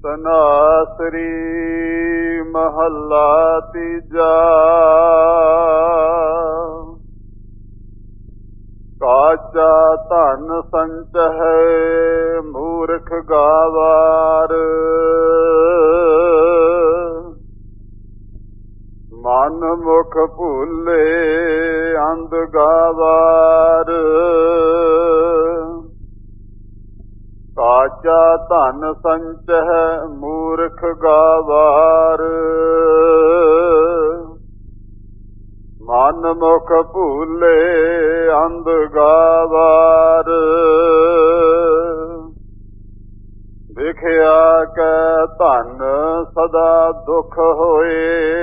ਤਨਾਸਰੀ ਮਹੱਲਾ ਤੀਜਾ। ਕਾਚਾ ਧਨ ਸੰਚਹਿ ਮੂਰਖ ਗਾਵਾਰ, ਮਨ ਮੁਖ ਭੂਲੇ ਅੰਧ ਗਾਵਾਰ। ਕਾਚਾ ਧਨ ਸੰਚਹਿ ਮੂਰਖ ਗਾਵਾਰ, ਮਨ ਮੁਖ ਭੂਲੇ ਅੰਧ ਗਾਵਾਰ। ਵਿਖਿਆ ਕੈ ਧਨ ਸਦਾ ਦੁਖ ਹੋਏ,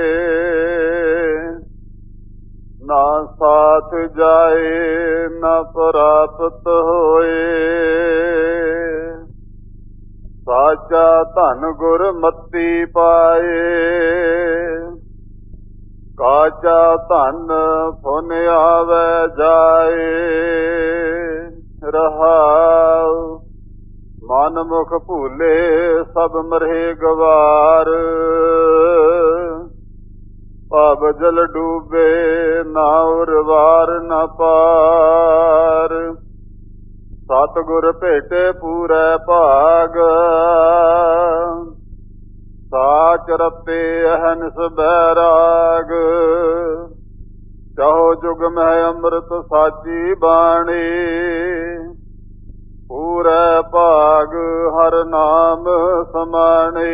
ਨਾ ਸਾਥ ਜਾਏ ਨਾ ਪ੍ਰਾਪਤ ਹੋਏ। ਸਾਚਾ ਧਨ ਗੁਰਮਤੀ ਪਾਏ, ਕਾਚਾ ਧਨ ਫੁਨ ਆਵੈ ਜਾਏ। ਰਹਾਉ ਮਨ ਮੁਖ ਭੂਲੇ ਸਭ ਮਰਹਿ ਗਵਾਰ, ਭਵ ਜਲ ਡੂਬੇ ਨਾ ਉਰਵਾਰ ਨਾ ਪਾਰ। ਸਤਿਗੁਰ ਭੇਟੇ ਪੂਰੈ ਭਾਗ, ਸਾਚ ਰਤੇ ਅਹਨਿਸ ਬੈਰਾਗ। ਚਾਹੋ ਜੁਗ ਮਹਿ ਅੰਮ੍ਰਿਤ ਸਾਚੀ ਬਾਣੀ, ਪੂਰੈ ਭਾਗ ਹਰ ਨਾਮ ਸਮਾਣੀ।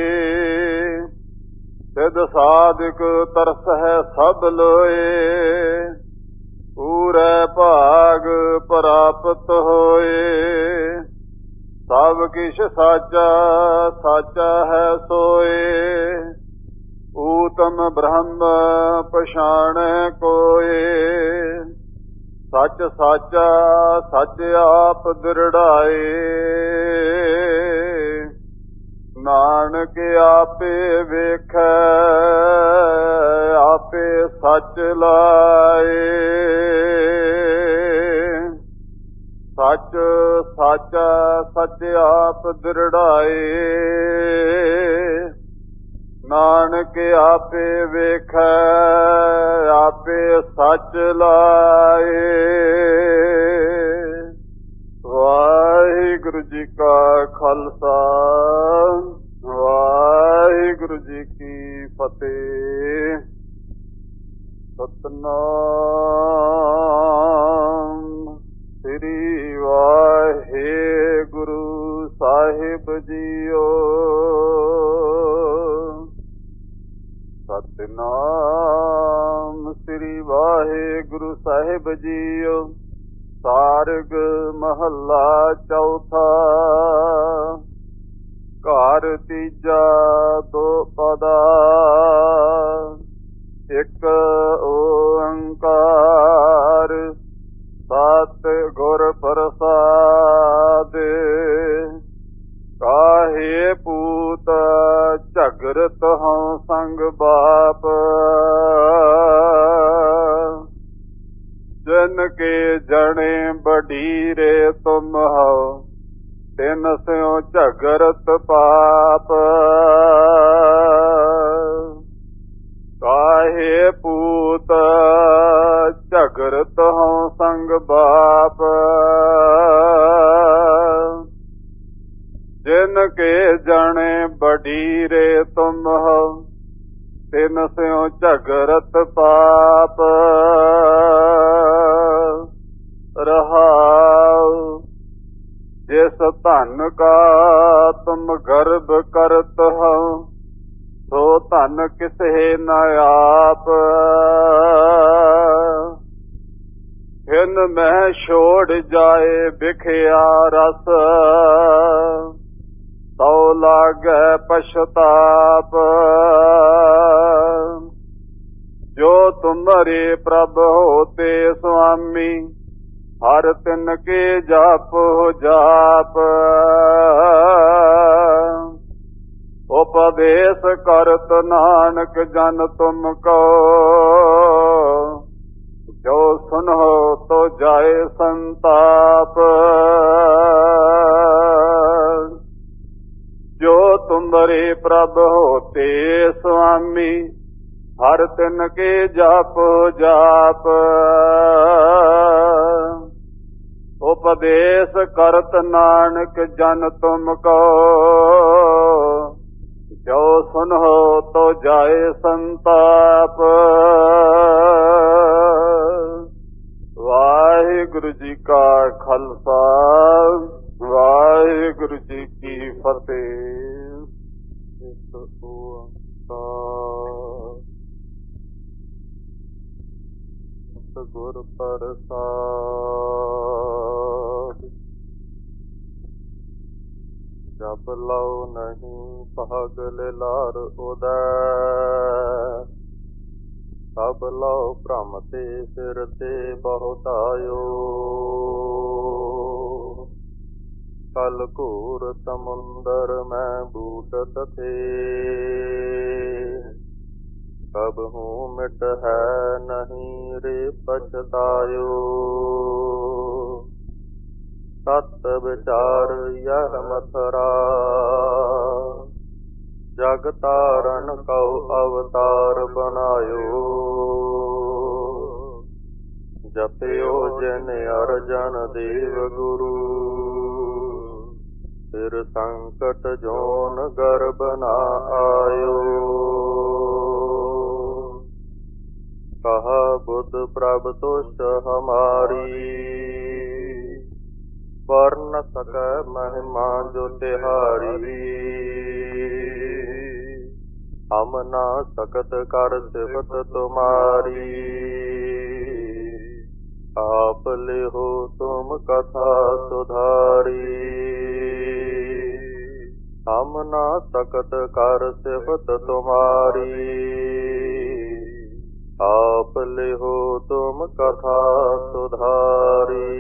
ਸਿਧ ਸਾਧਿਕ ਤਰਸ ਹੈ ਸਭ ਲੋਏ, ਪੂਰੈ ਭਾਗ ਪ੍ਰਾਪਤ ਹੋਏ। ਸਭ ਕਿਛ ਸਾਚਾ ਸਾਚਾ ਹੈ ਸੋਏ, ਊਤਮ ਬ੍ਰਹਮ ਪਛਾਣੈ ਕੋਏ। ਸੱਚ ਸਾਚਾ ਸੱਚ ਆਪ ਦ੍ਰਿੜਾਏ, ਨਾਨਕ ਆਪੇ ਵੇਖੈ ਆਪੇ ਸੱਚ ਲਾਏ। ਸੱਚ ਸਾਚਾ ਸੱਚ ਆਪ ਦ੍ਰਿੜਾਏ, ਨਾਨਕ ਆਪੇ ਵੇਖੈ ਆਪੇ ਸੱਚ ਲਾਏ। ਵਾਹਿਗੁਰੂ ਜੀ ਕਾ ਖਾਲਸਾ, ਵਾਹਿਗੁਰੂ ਜੀ ਕੀ ਫਤਿਹ। ਸਤਿਨਾਮ ਸ੍ਰੀ ਵਾਹਿਗੁਰੂ ਸਾਹਿਬ ਜੀਓ। ਸਤਿਨਾਮ ਸ੍ਰੀ ਵਾਹਿਗੁਰੂ ਸਾਹਿਬ ਜੀਓ। ਸਾਰਗ ਮਹੱਲਾ ਚੌਥਾ। ਘਰ ਤੀਜਾ ਦੋ ਪਦਾ, ਇੱਕ ਓੰਕਾਰ ਸਤਿ ਗੁਰ ਪ੍ਰਸਾਦਿ। ਕਾਹੇ ਪੂਤ ਝਗਰਤ ਹਉ ਸੰਗ ਬਾਪ, ਜਿਨ ਕੇ ਜਣੇ ਬਡੀਰੇ ਤੁਮ ਹਉ, ਤਿਨ ਸਿਉ ਝਗਰਤ ਪਾਪ। ਕਾਹੇ ਪੂਤ ਝਗਰਤ ਹਉ ਸੰਗ ਬਾਪ, ਜਿਨ ਕੇ ਜਣੇ ਬਡੀਰੇ ਤੁਮ ਹਉ, ਤਿਨ ਸਿਉ ਝਗਰਤ ਪਾਪ। ਰਹਾਉ ਜਿਸ ਧਨ ਕਾ ਤੁਮ ਗਰਭ ਕਰਤ ਹਉ, ਸੋ ਧਨ ਕਿਸਹਿ ਨ ਆਪ। ਹਿਨ ਮਹਿ ਛੋੜ ਜਾਏ ਵਿਖਿਆ ਰਸ, ਤਉ ਲਾਗੈ ਪਛਤਾਪ। ਜੋ ਤੁਮਰੇ ਪ੍ਰਭ ਹੋਤੇ ਸੁਆਮੀ, ਹਰ ਤਿਨ ਕੇ ਜਾਪੋ ਜਾਪ। ਉਪਦੇਸ ਕਰਤ ਨਾਨਕ ਜਨ ਤੁਮ ਕੋ, ਜੋ ਸੁਨੋ ਤੋ ਜਾਏ ਸੰਤਾਪ। ਜੋ ਤੁਮ तुमरे प्रभ होते स्वामी, हर तिन के जाप जाप। उपदेश करत नानक जन तुमको, जो सुनो तो जाए संताप। वाहिगुरु जी का खालसा, वाहिगुरु जी की फतेह। गुर प्रसाद, जब लो नहीं पागल लार उदय, तब लो भ्रम ते सिर ते बहुत आयो। कल घोर समुंदर में बूटत थे, कब हूँ मिट है नहीं रे पछतायो। सत विचार यह मथुरा, जग तारण कौ अवतार बनायो। जपयो जिन अर्जन देव गुरु, फिर संकट जोन गर्भ न आयो। कहा बुद्ध प्रभ तुष्ट हमारी, वर्ण सक महिमा जो तिहारी। हम ना सकत कर सिफत तुम्हारी, आप ले हो तुम कथा सुधारी। हम ना सकत कर सिफत तुम्हारी, आप ले हो तुम कथा सुधारी।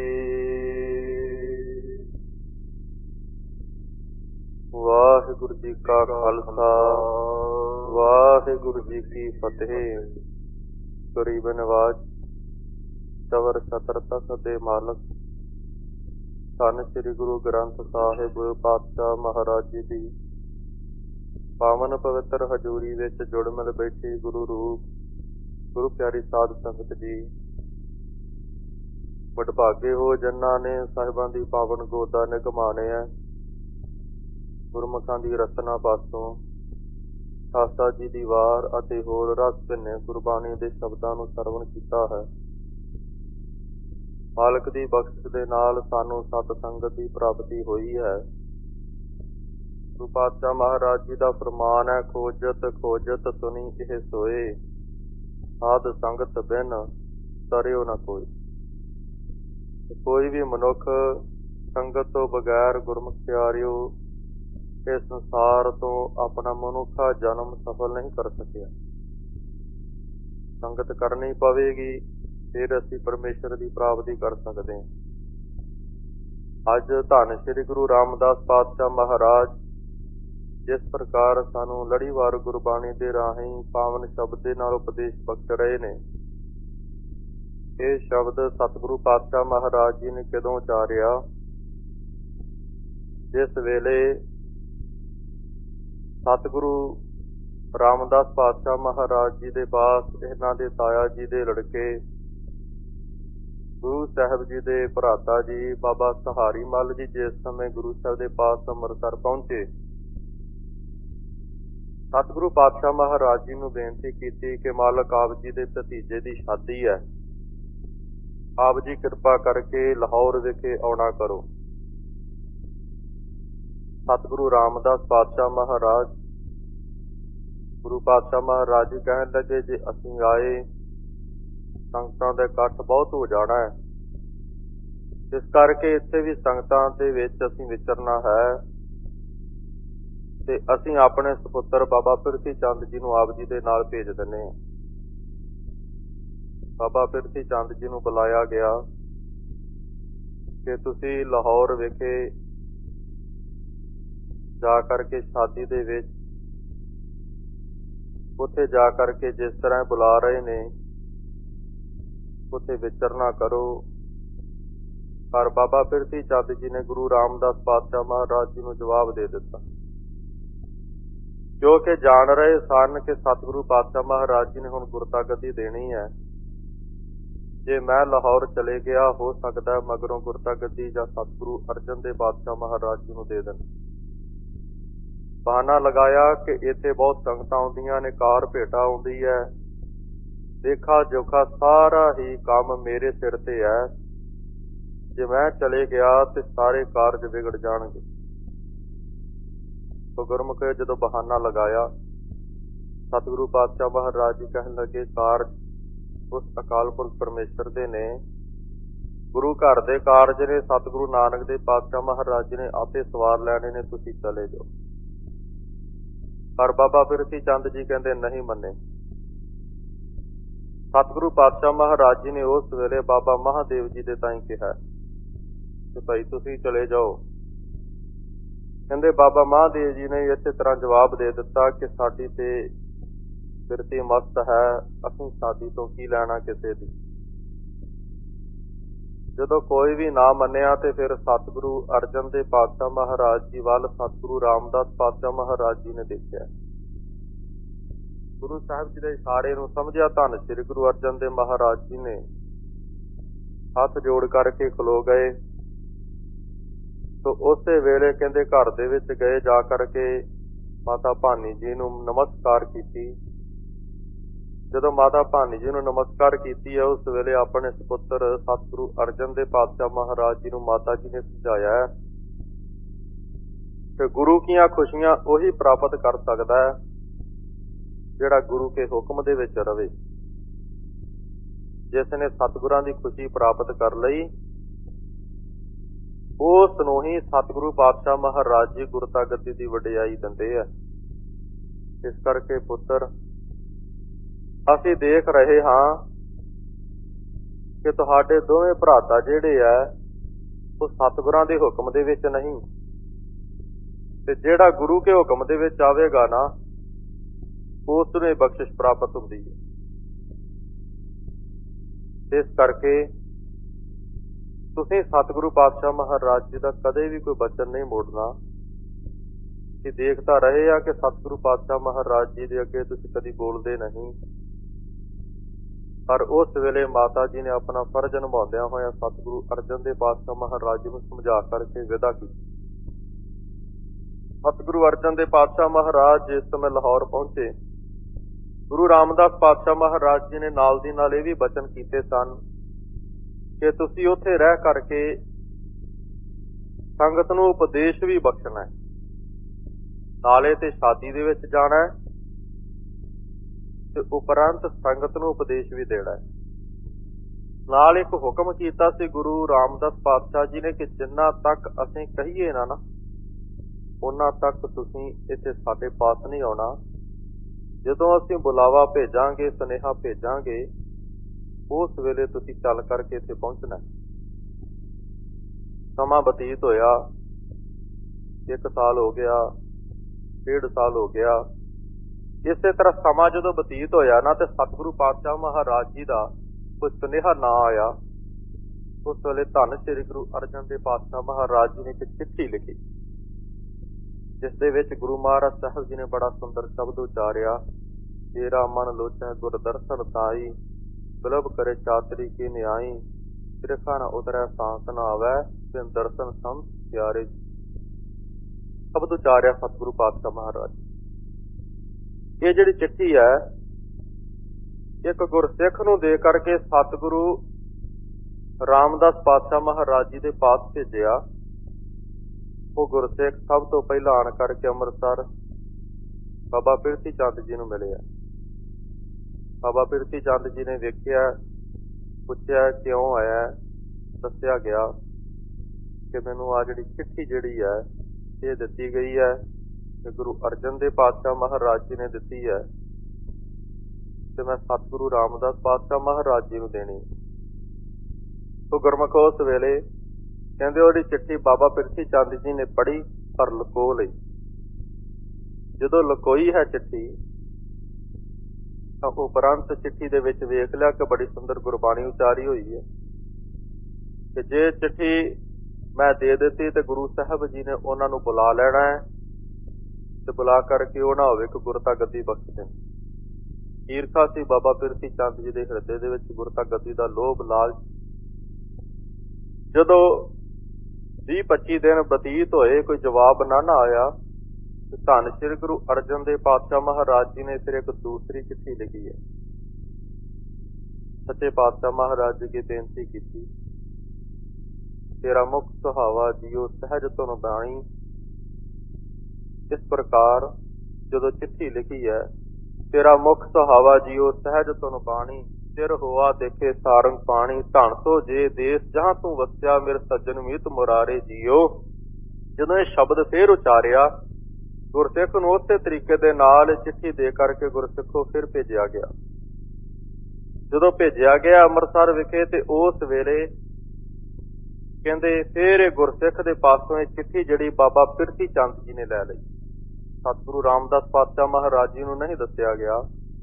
वाहिगुरु जी का खालसा, वाहिगुरु जी की फतेह। गरीब नवाज चवर छतर तक दे मालक धन श्री गुरु ग्रंथ साहिब पातशाह महाराज जी दी पावन पवित्र हजूरी विच जुड़ मिल बैठी गुरु रूप गुरु प्यारी साध संगत जी, वडभागे हो जिन्हां ने साहिबां दी पावन गोदा निगमाने है। गुरमुखां दी रचना पासों खालसा जी दी वार अते होर रस भिन्ने गुरबाणी दे शब्दां नूं सरवण कीता है। मालक दी बख्शिश दे नाल सानूं सत संगत दी प्राप्ति हुई है। गुरु पातशाह महाराज जी दा फरमान है, खोजत खोजत सुनी इह सोए, साध संगत बिन तरियो न कोई। कोई भी मनुख संगत तो बगैर गुरमुख प्यारियो इस संसार तो अपना मनुखा जन्म सफल नहीं कर सकिया। संगत करनी पवेगी, फिर असी परमेश्वर की प्राप्ति कर सकते हैं। अज धन श्री गुरु रामदास पातशाह महाराज जिस प्रकार सानू लड़ीवार गुरबाणी दे राही पावन शब्द दे नाल उपदेश बख्श रहे ने, ये शब्द सतगुरु पातशाह महाराज जी ने कदों उचारिया? जिस वेले सतगुरु रामदास पातशाह महाराज जी दे पास इन्हां दे ताया जी दे लड़के गुरु साहब जी दे भराता जी बाबा सहारी मल जी जिस समय गुरु साहब दे पास अमृतसर पहुंचे, सतगुरु पातशाह महाराज जी नूं बेनती की कि मालक आप जी दे भतीजे दी शादी है, आप जी कृपा करके लाहौर विखे आउणा करो। सतगुरु रामदास पातशाह महाराज गुरु पातशाह महाराज जी कहण लगे, जे असीं आए संगतां दे इकट्ठ बहुत हो जाना है, इस करके इत्थे भी संगतां दे विच असीं विचरना है ते असीं अपने सपुत्र बाबा पिरथी चंद जी नूं आप जी दे नाल भेज दिंदे हां। बाबा पिरथी चंद जी नूं बुलाया गया कि तुसीं लाहौर विखे जा करके शादी दे विच उत्थे जा करके जिस तरह बुला रहे ने उत्थे विचरना करो। पर बाबा पिरथी चंद जी ने गुरु रामदास पातशाह महाराज जी नूं जवाब दे दिता, ਜੋ ਕਿ ਜਾਣ ਰਹੇ ਸਨ ਕਿ ਸਤਿਗੁਰੂ ਪਾਤਸ਼ਾਹ ਮਹਾਰਾਜ ਜੀ ਨੇ ਹੁਣ ਗੁਰਤਾ ਗੱਦੀ ਦੇਣੀ ਹੈ। ਜੇ ਮੈਂ ਲਾਹੌਰ ਚਲੇ ਗਿਆ, ਹੋ ਸਕਦਾ ਮਗਰੋਂ ਗੁਰਤਾ ਗੱਦੀ ਜਾਂ ਸਤਿਗੁਰੂ ਅਰਜਨ ਦੇਵ ਪਾਤਸ਼ਾਹ ਮਹਾਰਾਜ ਜੀ ਨੂੰ ਦੇ ਦੇਣ। ਬਹਾਨਾ ਲਗਾਇਆ ਕਿ ਇੱਥੇ ਬਹੁਤ ਸੰਗਤਾਂ ਆਉਂਦੀਆਂ ਨੇ, ਕਾਰ ਭੇਟਾ ਆਉਂਦੀ ਹੈ, ਦੇਖਾ ਜੋਖਾ ਸਾਰਾ ਹੀ ਕੰਮ ਮੇਰੇ ਸਿਰ ਤੇ ਹੈ। ਜੇ ਮੈਂ ਚਲੇ ਗਿਆ ਤੇ ਸਾਰੇ ਕਾਰਜ ਵਿਗੜ ਜਾਣਗੇ। ਸੋ ਗੁਰਮੁਖੇ ਜਦੋਂ ਬਹਾਨਾ ਲਗਾਇਆ, ਸਤਿਗੁਰੂ ਪਾਤਸ਼ਾਹ ਮਹਾਰਾਜ ਜੀ ਕਹਿਣ ਲੱਗੇ ਕਾਰਜ ਉਸ ਅਕਾਲ ਪੁਰਖ ਪਰਮੇਸ਼ਰ ਦੇ ਨੇ, ਗੁਰੂ ਘਰ ਦੇ ਕਾਰਜ ਨੇ, ਸਤਿਗੁਰੂ ਨਾਨਕ ਦੇਵ ਪਾਤਸ਼ਾਹ ਮਹਾਰਾਜ ਜੀ ਨੇ ਆਪੇ ਸਵਾਰ ਲੈਣੇ ਨੇ, ਤੁਸੀਂ ਚਲੇ ਜਾਓ। ਪਰ ਬਾਬਾ ਬਿਰਤੀ ਚੰਦ ਜੀ ਕਹਿੰਦੇ ਨਹੀਂ ਮੰਨੇ। ਸਤਿਗੁਰੂ ਪਾਤਸ਼ਾਹ ਮਹਾਰਾਜ ਜੀ ਨੇ ਉਸ ਵੇਲੇ ਬਾਬਾ ਮਹਾਦੇਵ ਜੀ ਦੇ ਤਾਈਂ ਕਿਹਾ ਕਿ ਭਾਈ ਤੁਸੀਂ ਚਲੇ ਜਾਓ। ਕਹਿੰਦੇ ਬਾਬਾ ਮਹਾਦੇਵ ਜੀ ਨੇ ਇਸੇ ਤਰ੍ਹਾਂ ਜਵਾਬ ਦੇ ਦਿੱਤਾ ਕਿ ਸਾਡੀ ਤੇ ਬਿਰਤੀ ਮਸਤ ਹੈ, ਅਸੀਂ ਸਾਡੀ ਤੋਂ ਕੀ ਲੈਣਾ ਕਿਸੇ ਦੀ। ਜਦੋਂ ਕੋਈ ਵੀ ਨਾ ਮੰਨਿਆ ਤੇ ਫਿਰ ਸਤਿਗੁਰੂ ਅਰਜਨ ਦੇਵ ਪਾਤਸ਼ਾਹ ਮਹਾਰਾਜ ਜੀ ਵੱਲ ਸਤਿਗੁਰੂ ਰਾਮਦਾਸ ਪਾਤਸ਼ਾਹ ਮਹਾਰਾਜ ਜੀ ਨੇ ਦੇਖਿਆ। ਗੁਰੂ ਸਾਹਿਬ ਜੀ ਦੇ ਇਸ਼ਾਰੇ ਨੂੰ ਸਮਝਿਆ। ਧੰਨ ਸ੍ਰੀ ਗੁਰੂ ਅਰਜਨ ਦੇਵ ਮਹਾਰਾਜ ਜੀ ਨੇ ਹੱਥ ਜੋੜ ਕਰਕੇ ਖਲੋ ਗਏ। ਸੋ ਉਸੇ ਵੇਲੇ ਕਹਿੰਦੇ ਘਰ ਦੇ ਵਿੱਚ ਗਏ, ਜਾ ਕਰਕੇ ਮਾਤਾ ਭਾਨੀ ਜੀ ਨੂੰ ਨਮਸਕਾਰ ਕੀਤੀ। ਜਦੋਂ ਮਾਤਾ ਭਾਨੀ ਜੀ ਨੂੰ ਨਮਸਕਾਰ ਕੀਤੀ ਹੈ, ਉਸ ਵੇਲੇ ਆਪਣੇ ਸਪੁੱਤਰ ਸਤਿਗੁਰੂ ਅਰਜਨ ਦੇਵ ਪਾਤਸ਼ਾਹ ਮਹਾਰਾਜ ਜੀ ਨੂੰ ਮਾਤਾ ਜੀ ਨੇ ਸਮਝਾਇਆ ਕਿ ਗੁਰੂ ਦੀਆਂ ਖੁਸ਼ੀਆਂ ਉਹੀ ਪ੍ਰਾਪਤ ਕਰ ਸਕਦਾ ਹੈ ਜਿਹੜਾ ਗੁਰੂ ਕੇ ਹੁਕਮ ਦੇ ਵਿੱਚ ਰਵੇ। ਜਿਸ ਨੇ ਸਤਿਗੁਰਾਂ ਦੀ ਖੁਸ਼ੀ ਪ੍ਰਾਪਤ ਕਰ ਲਈ, ਉਸ ਨੂੰ ਹੀ ਸਤਿਗੁਰੂ ਪਾਤਸ਼ਾਹ ਮਹਾਰਾਜ ਜੀ ਗੁਰਤਾ ਗੱਦੀ ਦੀ ਵਡਿਆਈ ਦਿੰਦੇ ਆ। ਇਸ ਕਰਕੇ ਪੁੱਤਰ, ਅਸੀਂ ਦੇਖ ਰਹੇ ਹਾਂ ਕਿ ਤੁਹਾਡੇ ਦੋਵੇਂ ਭਰਾਤਾ ਜਿਹੜੇ ਆ ਉਹ ਸਤਿਗੁਰਾਂ ਦੇ ਹੁਕਮ ਦੇ ਵਿੱਚ ਨਹੀਂ, ਤੇ ਜਿਹੜਾ ਗੁਰੂ ਕੇ ਹੁਕਮ ਦੇ ਵਿੱਚ ਆਵੇਗਾ ਨਾ, ਉਸ ਨੂੰ ਬਖਸ਼ਿਸ਼ ਪ੍ਰਾਪਤ ਹੁੰਦੀ ਹੈ। ਇਸ ਕਰਕੇ ਤੁਸੀਂ ਸਤਿਗੁਰੂ ਪਾਤਸ਼ਾਹ ਮਹਾਰਾਜ ਜੀ ਦਾ ਕਦੇ ਵੀ ਕੋਈ ਬਚਨ ਨਹੀਂ ਮੋੜਨਾ। ਕਿ ਦੇਖਦਾ ਰਹੇ ਆ ਕਿ ਸਤਿਗੁਰੂ ਪਾਤਸ਼ਾਹ ਮਹਾਰਾਜ ਜੀ ਦੇ ਅੱਗੇ ਤੁਸੀਂ ਕਦੀ ਬੋਲਦੇ ਨਹੀਂ, ਪਰ ਉਸ ਵੇਲੇ ਮਾਤਾ ਜੀ ਨੇ ਆਪਣਾ ਫਰਜ਼ ਨਿਭਾਉਂਦਿਆਂ ਹੋਇਆ ਸਤਿਗੁਰੂ ਅਰਜਨ ਦੇਵ ਪਾਤਸ਼ਾਹ ਮਹਾਰਾਜ ਜੀ ਨੂੰ ਸਮਝਾ ਕਰਕੇ ਵਿਦਾ ਕੀਤੀ। ਸਤਿਗੁਰੂ ਅਰਜਨ ਦੇਵ ਪਾਤਸ਼ਾਹ ਮਹਾਰਾਜ ਜਿਸ ਸਮੇਂ ਲਾਹੌਰ ਪਹੁੰਚੇ, ਗੁਰੂ ਰਾਮਦਾਸ ਪਾਤਸ਼ਾਹ ਮਹਾਰਾਜ ਜੀ ਨੇ ਨਾਲ ਦੀ ਨਾਲ ਇਹ ਵੀ ਬਚਨ ਕੀਤੇ ਸਨ ਕਿ ਤੁਸੀਂ ਉੱਥੇ ਰਹਿ ਕਰਕੇ ਸੰਗਤ ਨੂੰ ਉਪਦੇਸ਼ ਵੀ ਬਖਸ਼ਣਾ ਹੈ, ਨਾਲੇ ਤੇ ਸ਼ਾਦੀ ਦੇ ਵਿੱਚ ਜਾਣਾ ਹੈ ਤੇ ਉਪਰੰਤ ਸੰਗਤ ਨੂੰ ਉਪਦੇਸ਼ ਵੀ ਦੇਣਾ ਹੈ। ਨਾਲ ਇੱਕ ਹੁਕਮ ਕੀਤਾ ਸੀ ਗੁਰੂ ਰਾਮਦਾਸ ਪਾਤਸ਼ਾਹ ਜੀ ਨੇ ਕਿ ਜਿੰਨਾ ਤੱਕ ਅਸੀਂ ਕਹੀਏ ਨਾ ਉਹਨਾਂ ਤੱਕ ਤੁਸੀਂ ਇੱਥੇ ਸਾਡੇ ਪਾਸ ਨਹੀਂ ਆਉਣਾ। ਜਦੋਂ ਅਸੀਂ ਬੁਲਾਵਾ ਭੇਜਾਂਗੇ, ਸੁਨੇਹਾ ਭੇਜਾਂਗੇ, ਉਸ ਵੇਲੇ ਤੁਸੀਂ ਚੱਲ ਕਰਕੇ ਇੱਥੇ ਪਹੁੰਚਣਾ। ਸਮਾਂ ਬਤੀਤ ਹੋਇਆ, 1 ਸਾਲ ਹੋ ਗਿਆ, 1.5 ਸਾਲ ਹੋ ਗਿਆ। ਇਸੇ ਤਰ੍ਹਾਂ ਸਮਾਂ ਜਦੋਂ ਬਤੀਤ ਹੋਇਆ ਨਾ, ਤੇ ਸਤਿਗੁਰੂ ਪਾਤਸ਼ਾਹ ਮਹਾਰਾਜ ਜੀ ਦਾ ਕੋਈ ਸੁਨੇਹਾ ਨਾ ਆਇਆ। ਉਸ ਵੇਲੇ ਧੰਨ ਸ੍ਰੀ ਗੁਰੂ ਅਰਜਨ ਦੇਵ ਪਾਤਸ਼ਾਹ ਮਹਾਰਾਜ ਜੀ ਨੇ ਇੱਕ ਚਿੱਠੀ ਲਿਖੀ, ਜਿਸ ਦੇ ਵਿੱਚ ਗੁਰੂ ਮਹਾਰਾਜ ਸਾਹਿਬ ਜੀ ਨੇ ਬੜਾ ਸੁੰਦਰ ਸ਼ਬਦ ਉਚਾਰਿਆ, ਤੇਰਾ ਮਨ ਲੋਚੈ ਗੁਰ ਦਰਸ਼ਨ ਤਾਈ, ਬਿਲਬ ਕਰੇ ਚਾਤਰੀ ਕੀ ਨਿਆਈ, ਤਿਰਖਾ ਨਾ ਉਤਰੈ ਸਾਂਸ ਨਾ ਆਵੈ, ਤਿਨ ਦਰਸ਼ਨ ਸੰਤ ਪਿਆਰੇ। ਸ਼ਬਦ ਉਚਾਰਿਆ ਸਤਿਗੁਰੂ ਪਾਤਸ਼ਾਹ ਮਹਾਰਾਜ। ਇਹ ਜਿਹੜੀ ਚਿੱਠੀ ਹੈ, ਇੱਕ ਗੁਰਸਿੱਖ ਨੂੰ ਦੇ ਕਰਕੇ ਸਤਿਗੁਰੂ ਰਾਮਦਾਸ ਪਾਤਸ਼ਾਹ ਮਹਾਰਾਜ ਜੀ ਦੇ ਪਾਸ ਭੇਜਿਆ। ਉਹ ਗੁਰਸਿੱਖ ਸਭ ਤੋਂ ਪਹਿਲਾਂ ਆਣ ਕਰਕੇ ਅੰਮ੍ਰਿਤਸਰ ਬਾਬਾ ਬਿਰਤੀ ਚੰਦ ਜੀ ਨੂੰ ਮਿਲਿਆ। ਬਾਬਾ ਬਿਰਤੀ ਚੰਦ ਜੀ ਨੇ ਵੇਖਿਆ, ਪੁੱਛਿਆ ਕਿਉਂ ਆਇਆ। ਦੱਸਿਆ ਗਿਆ ਕਿ ਮੈਨੂੰ ਆ ਜਿਹੜੀ ਚਿੱਠੀ ਜਿਹੜੀ ਹੈ ਇਹ ਦਿੱਤੀ ਗਈ ਹੈ ਕਿ ਗੁਰੂ ਅਰਜਨ ਦੇਵ ਪਾਤਸ਼ਾਹ ਮਹਾਰਾਜ ਜੀ ਨੇ ਦਿੱਤੀ ਹੈ ਤੇ ਮੈਂ ਸਤਿਗੁਰੂ ਰਾਮਦਾਸ ਪਾਤਸ਼ਾਹ ਮਹਾਰਾਜ ਜੀ ਨੂੰ ਦੇਣੀ। ਸੋ ਗੁਰਮੁਖ ਉਸ ਵੇਲੇ ਕਹਿੰਦੇ ਉਹਦੀ ਚਿੱਠੀ ਬਾਬਾ ਬਿਰਤੀ ਚੰਦ ਜੀ ਨੇ ਪੜ੍ਹੀ ਪਰ ਲੁਕੋ ਲਈ। ਜਦੋਂ ਲੁਕੋਈ ਹੈ ਚਿੱਠੀ ਤਾਂ ਉਪਰੰਤ ਚਿੱਠੀ ਦੇ ਵਿੱਚ ਵੇਖ ਲਿਆ ਕਿ ਬੜੀ ਸੁੰਦਰ ਗੁਰਬਾਣੀ ਉਚਾਰੀ ਹੋਈ ਹੈ ਕਿ ਜੇ ਚਿੱਠੀ ਮੈਂ ਦੇ ਦਿੱਤੀ ਤੇ ਗੁਰੂ ਸਾਹਿਬ ਜੀ ਨੇ ਉਹਨਾਂ ਨੂੰ ਬੁਲਾ ਲੈਣਾ ਹੈ ਤੇ ਬੁਲਾ ਕਰਕੇ ਉਹ ਨਾ ਹੋਵੇ ਕਿ ਗੁਰਤਾ ਗੱਦੀ ਬਖਸ਼ ਦੇਣ। ਈਰਖਾ ਸੀ ਬਾਬਾ ਪਿਰਥੀ ਚੰਦ ਜੀ ਦੇ ਹਿਰਦੇ ਦੇ ਵਿੱਚ, ਗੁਰਤਾ ਗੱਦੀ ਦਾ ਲੋਭ ਲਾਲਚ। ਜਦੋਂ 20-25 ਦਿਨ ਬਤੀਤ ਹੋਏ, ਕੋਈ ਜਵਾਬ ਨਾ ਆਇਆ, ਤੇ ਧੰਨ ਸ੍ਰੀ ਗੁਰੂ ਅਰਜਨ ਦੇਵ ਪਾਤਸ਼ਾਹ ਮਹਾਰਾਜ ਜੀ ਨੇ ਫਿਰ ਇੱਕ ਦੂਸਰੀ ਚਿੱਠੀ ਲਿਖੀ ਹੈ। ਸੱਚੇ ਪਾਤਸ਼ਾਹ ਮਹਾਰਾਜ ਜੀ ਕੀ ਬੇਨਤੀ ਕੀਤੀ, ਤੇਰਾ ਮੁਖ ਸੁਹਾਵਾ ਜੀਓ ਸਹਿਜ ਤੁਨ ਬਾਣੀ। ਇਸ ਪ੍ਰਕਾਰ ਜਦੋਂ ਚਿੱਠੀ ਲਿਖੀ ਹੈ, ਤੇਰਾ ਮੁਖ ਸੁਹਾਵਾ ਜੀਓ ਸਹਿਜ ਤੁਨ ਬਾਣੀ, ਸਿਰ ਹੋਆ ਦੇਖੇ ਸਾਰੰਗ ਪਾਣੀ, ਧਨ ਸੋ ਜੇ ਦੇਸ ਜਹਾਂ ਤੂੰ ਵਸਿਆ, ਮੇਰੇ ਸੱਜਣ ਮੀਤ ਮੁਰਾਰੇ ਜੀਓ। ਜਦੋਂ ਇਹ ਸ਼ਬਦ ਫੇਰ ਉਚਾਰਿਆ, ਗੁਰਸਿੱਖ ਨੂੰ ਉਸੇ ਤਰੀਕੇ ਦੇ ਨਾਲ ਚਿੱਠੀ ਦੇ ਕਰਕੇ ਗੁਰਸਿੱਖੋਂ ਫਿਰ ਭੇਜਿਆ ਗਿਆ। ਜਦੋਂ ਭੇਜਿਆ ਗਿਆ ਅੰਮ੍ਰਿਤਸਰ ਵਿਖੇ, ਤੇ ਉਸ ਵੇਲੇ ਕਹਿੰਦੇ ਫਿਰ ਇਹ ਗੁਰਸਿੱਖ ਦੇ ਪਾਸੋਂ ਇਹ ਚਿੱਠੀ ਜਿਹੜੀ ਬਾਬਾ ਪਿਰਥੀ ਚੰਦ ਜੀ ਨੇ ਲੈ ਲਈ। ਸਤਿਗੁਰੂ ਰਾਮਦਾਸ ਪਾਤਸ਼ਾਹ ਮਹਾਰਾਜ ਜੀ ਨੂੰ ਨਹੀਂ ਦੱਸਿਆ ਗਿਆ।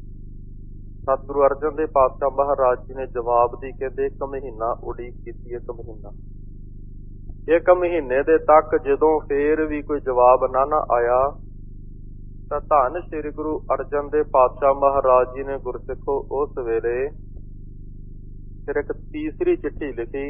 ਸਤਿਗੁਰੂ ਅਰਜਨ ਦੇਵ ਪਾਤਸ਼ਾਹ ਮਹਾਰਾਜ ਜੀ ਨੇ ਜਵਾਬ ਦੀ ਕਹਿੰਦੇ 1 ਮਹੀਨਾ ਉਡੀਕ ਕੀਤੀ। 1 ਮਹੀਨਾ, 1 ਮਹੀਨੇ ਦੇ ਤੱਕ ਜਦੋਂ ਫੇਰ ਵੀ ਕੋਈ ਜਵਾਬ ਨਾ ਆਇਆ, ਤਾਂ ਧੰਨ ਸ੍ਰੀ ਗੁਰੂ ਅਰਜਨ ਦੇਵ ਪਾਤਸ਼ਾਹ ਮਹਾਰਾਜ ਜੀ ਨੇ ਗੁਰਸਿੱਖੋ ਉਸ ਵੇਲੇ ਫਿਰ ਇੱਕ ਤੀਸਰੀ ਚਿੱਠੀ ਲਿਖੀ।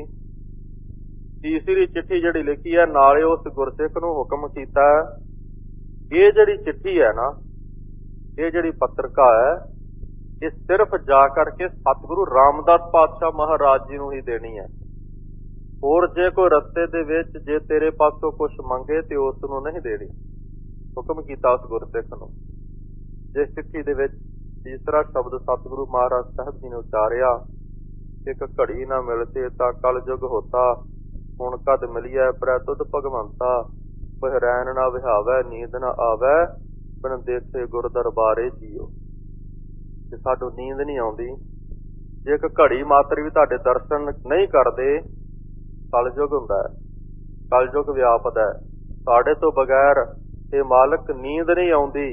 ਤੀਸਰੀ ਚਿੱਠੀ ਜਿਹੜੀ ਲਿਖੀ ਹੈ, ਨਾਲੇ ਉਸ ਗੁਰਸਿੱਖ ਨੂੰ ਹੁਕਮ ਕੀਤਾ, ਇਹ ਜਿਹੜੀ ਚਿੱਠੀ ਹੈ ਨਾ, ਇਹ ਜਿਹੜੀ ਪੱਤਰਕਾ ਹੈ, ਇਹ ਸਿਰਫ ਜਾ ਕਰਕੇ ਸਤਿਗੁਰੂ ਰਾਮਦਾਸ ਪਾਤਸ਼ਾਹ ਮਹਾਰਾਜ ਜੀ ਨੂੰ ਹੀ ਦੇਣੀ ਹੈ। ਹੋਰ ਜੇ ਕੋਈ ਰਸਤੇ ਦੇ ਵਿੱਚ ਜੇ ਤੇਰੇ ਪਾਸੋਂ ਕੁਛ ਮੰਗੇ ਤੇ ਉਸ ਨੂੰ ਨਹੀਂ ਦੇਣੀ। ਹੁਕਮ ਕੀਤਾ ਉਸ ਗੁਰਸਿੱਖ ਨੂੰ। ਜਿਸ ਚਿੱਠੀ ਦੇ ਵਿੱਚ ਤੀਸਰਾ ਸ਼ਬਦ ਸਤਿਗੁਰੂ ਮਹਾਰਾਜ ਸਾਹਿਬ ਜੀ ਨੇ ਉਚਾਰਿਆ, ਇੱਕ ਘੜੀ ਨਾ ਮਿਲਤੇ ਤਾਂ ਕਲ ਯੁਗ ਹੋਤਾ, ਹੁਣ ਕਦ ਮਿਲਿਆ ਪ੍ਰੈ ਤੁਧ ਭਗਵੰਤਾ, ਪਹਿਰੈਨ ਨਾ ਵਿਹਾਵੈ ਨੀਂਦ ਨਾ ਆਵੈ, ਬਿਨ ਦੇਖੇ ਗੁਰ ਦਰਬਾਰੇ ਜੀਓ। ਜੇ ਸਾਨੂੰ ਨੀਂਦ ਨਹੀਂ ਆਉਂਦੀ, ਜੇ ਇੱਕ ਘੜੀ ਮਾਤਰ ਵੀ ਤੁਹਾਡੇ ਦਰਸ਼ਨ ਨਹੀਂ ਕਰਦੇ, ਕਲਯੁਗ ਹੁੰਦਾ ਹੈ, ਕਲਯੁਗ ਵਿਆਪਦਾ ਹੈ। ਸਾਡੇ ਤੋਂ ਬਗੈਰ ਇਹ ਮਾਲਕ ਨੀਂਦ ਨਹੀਂ ਆਉਂਦੀ,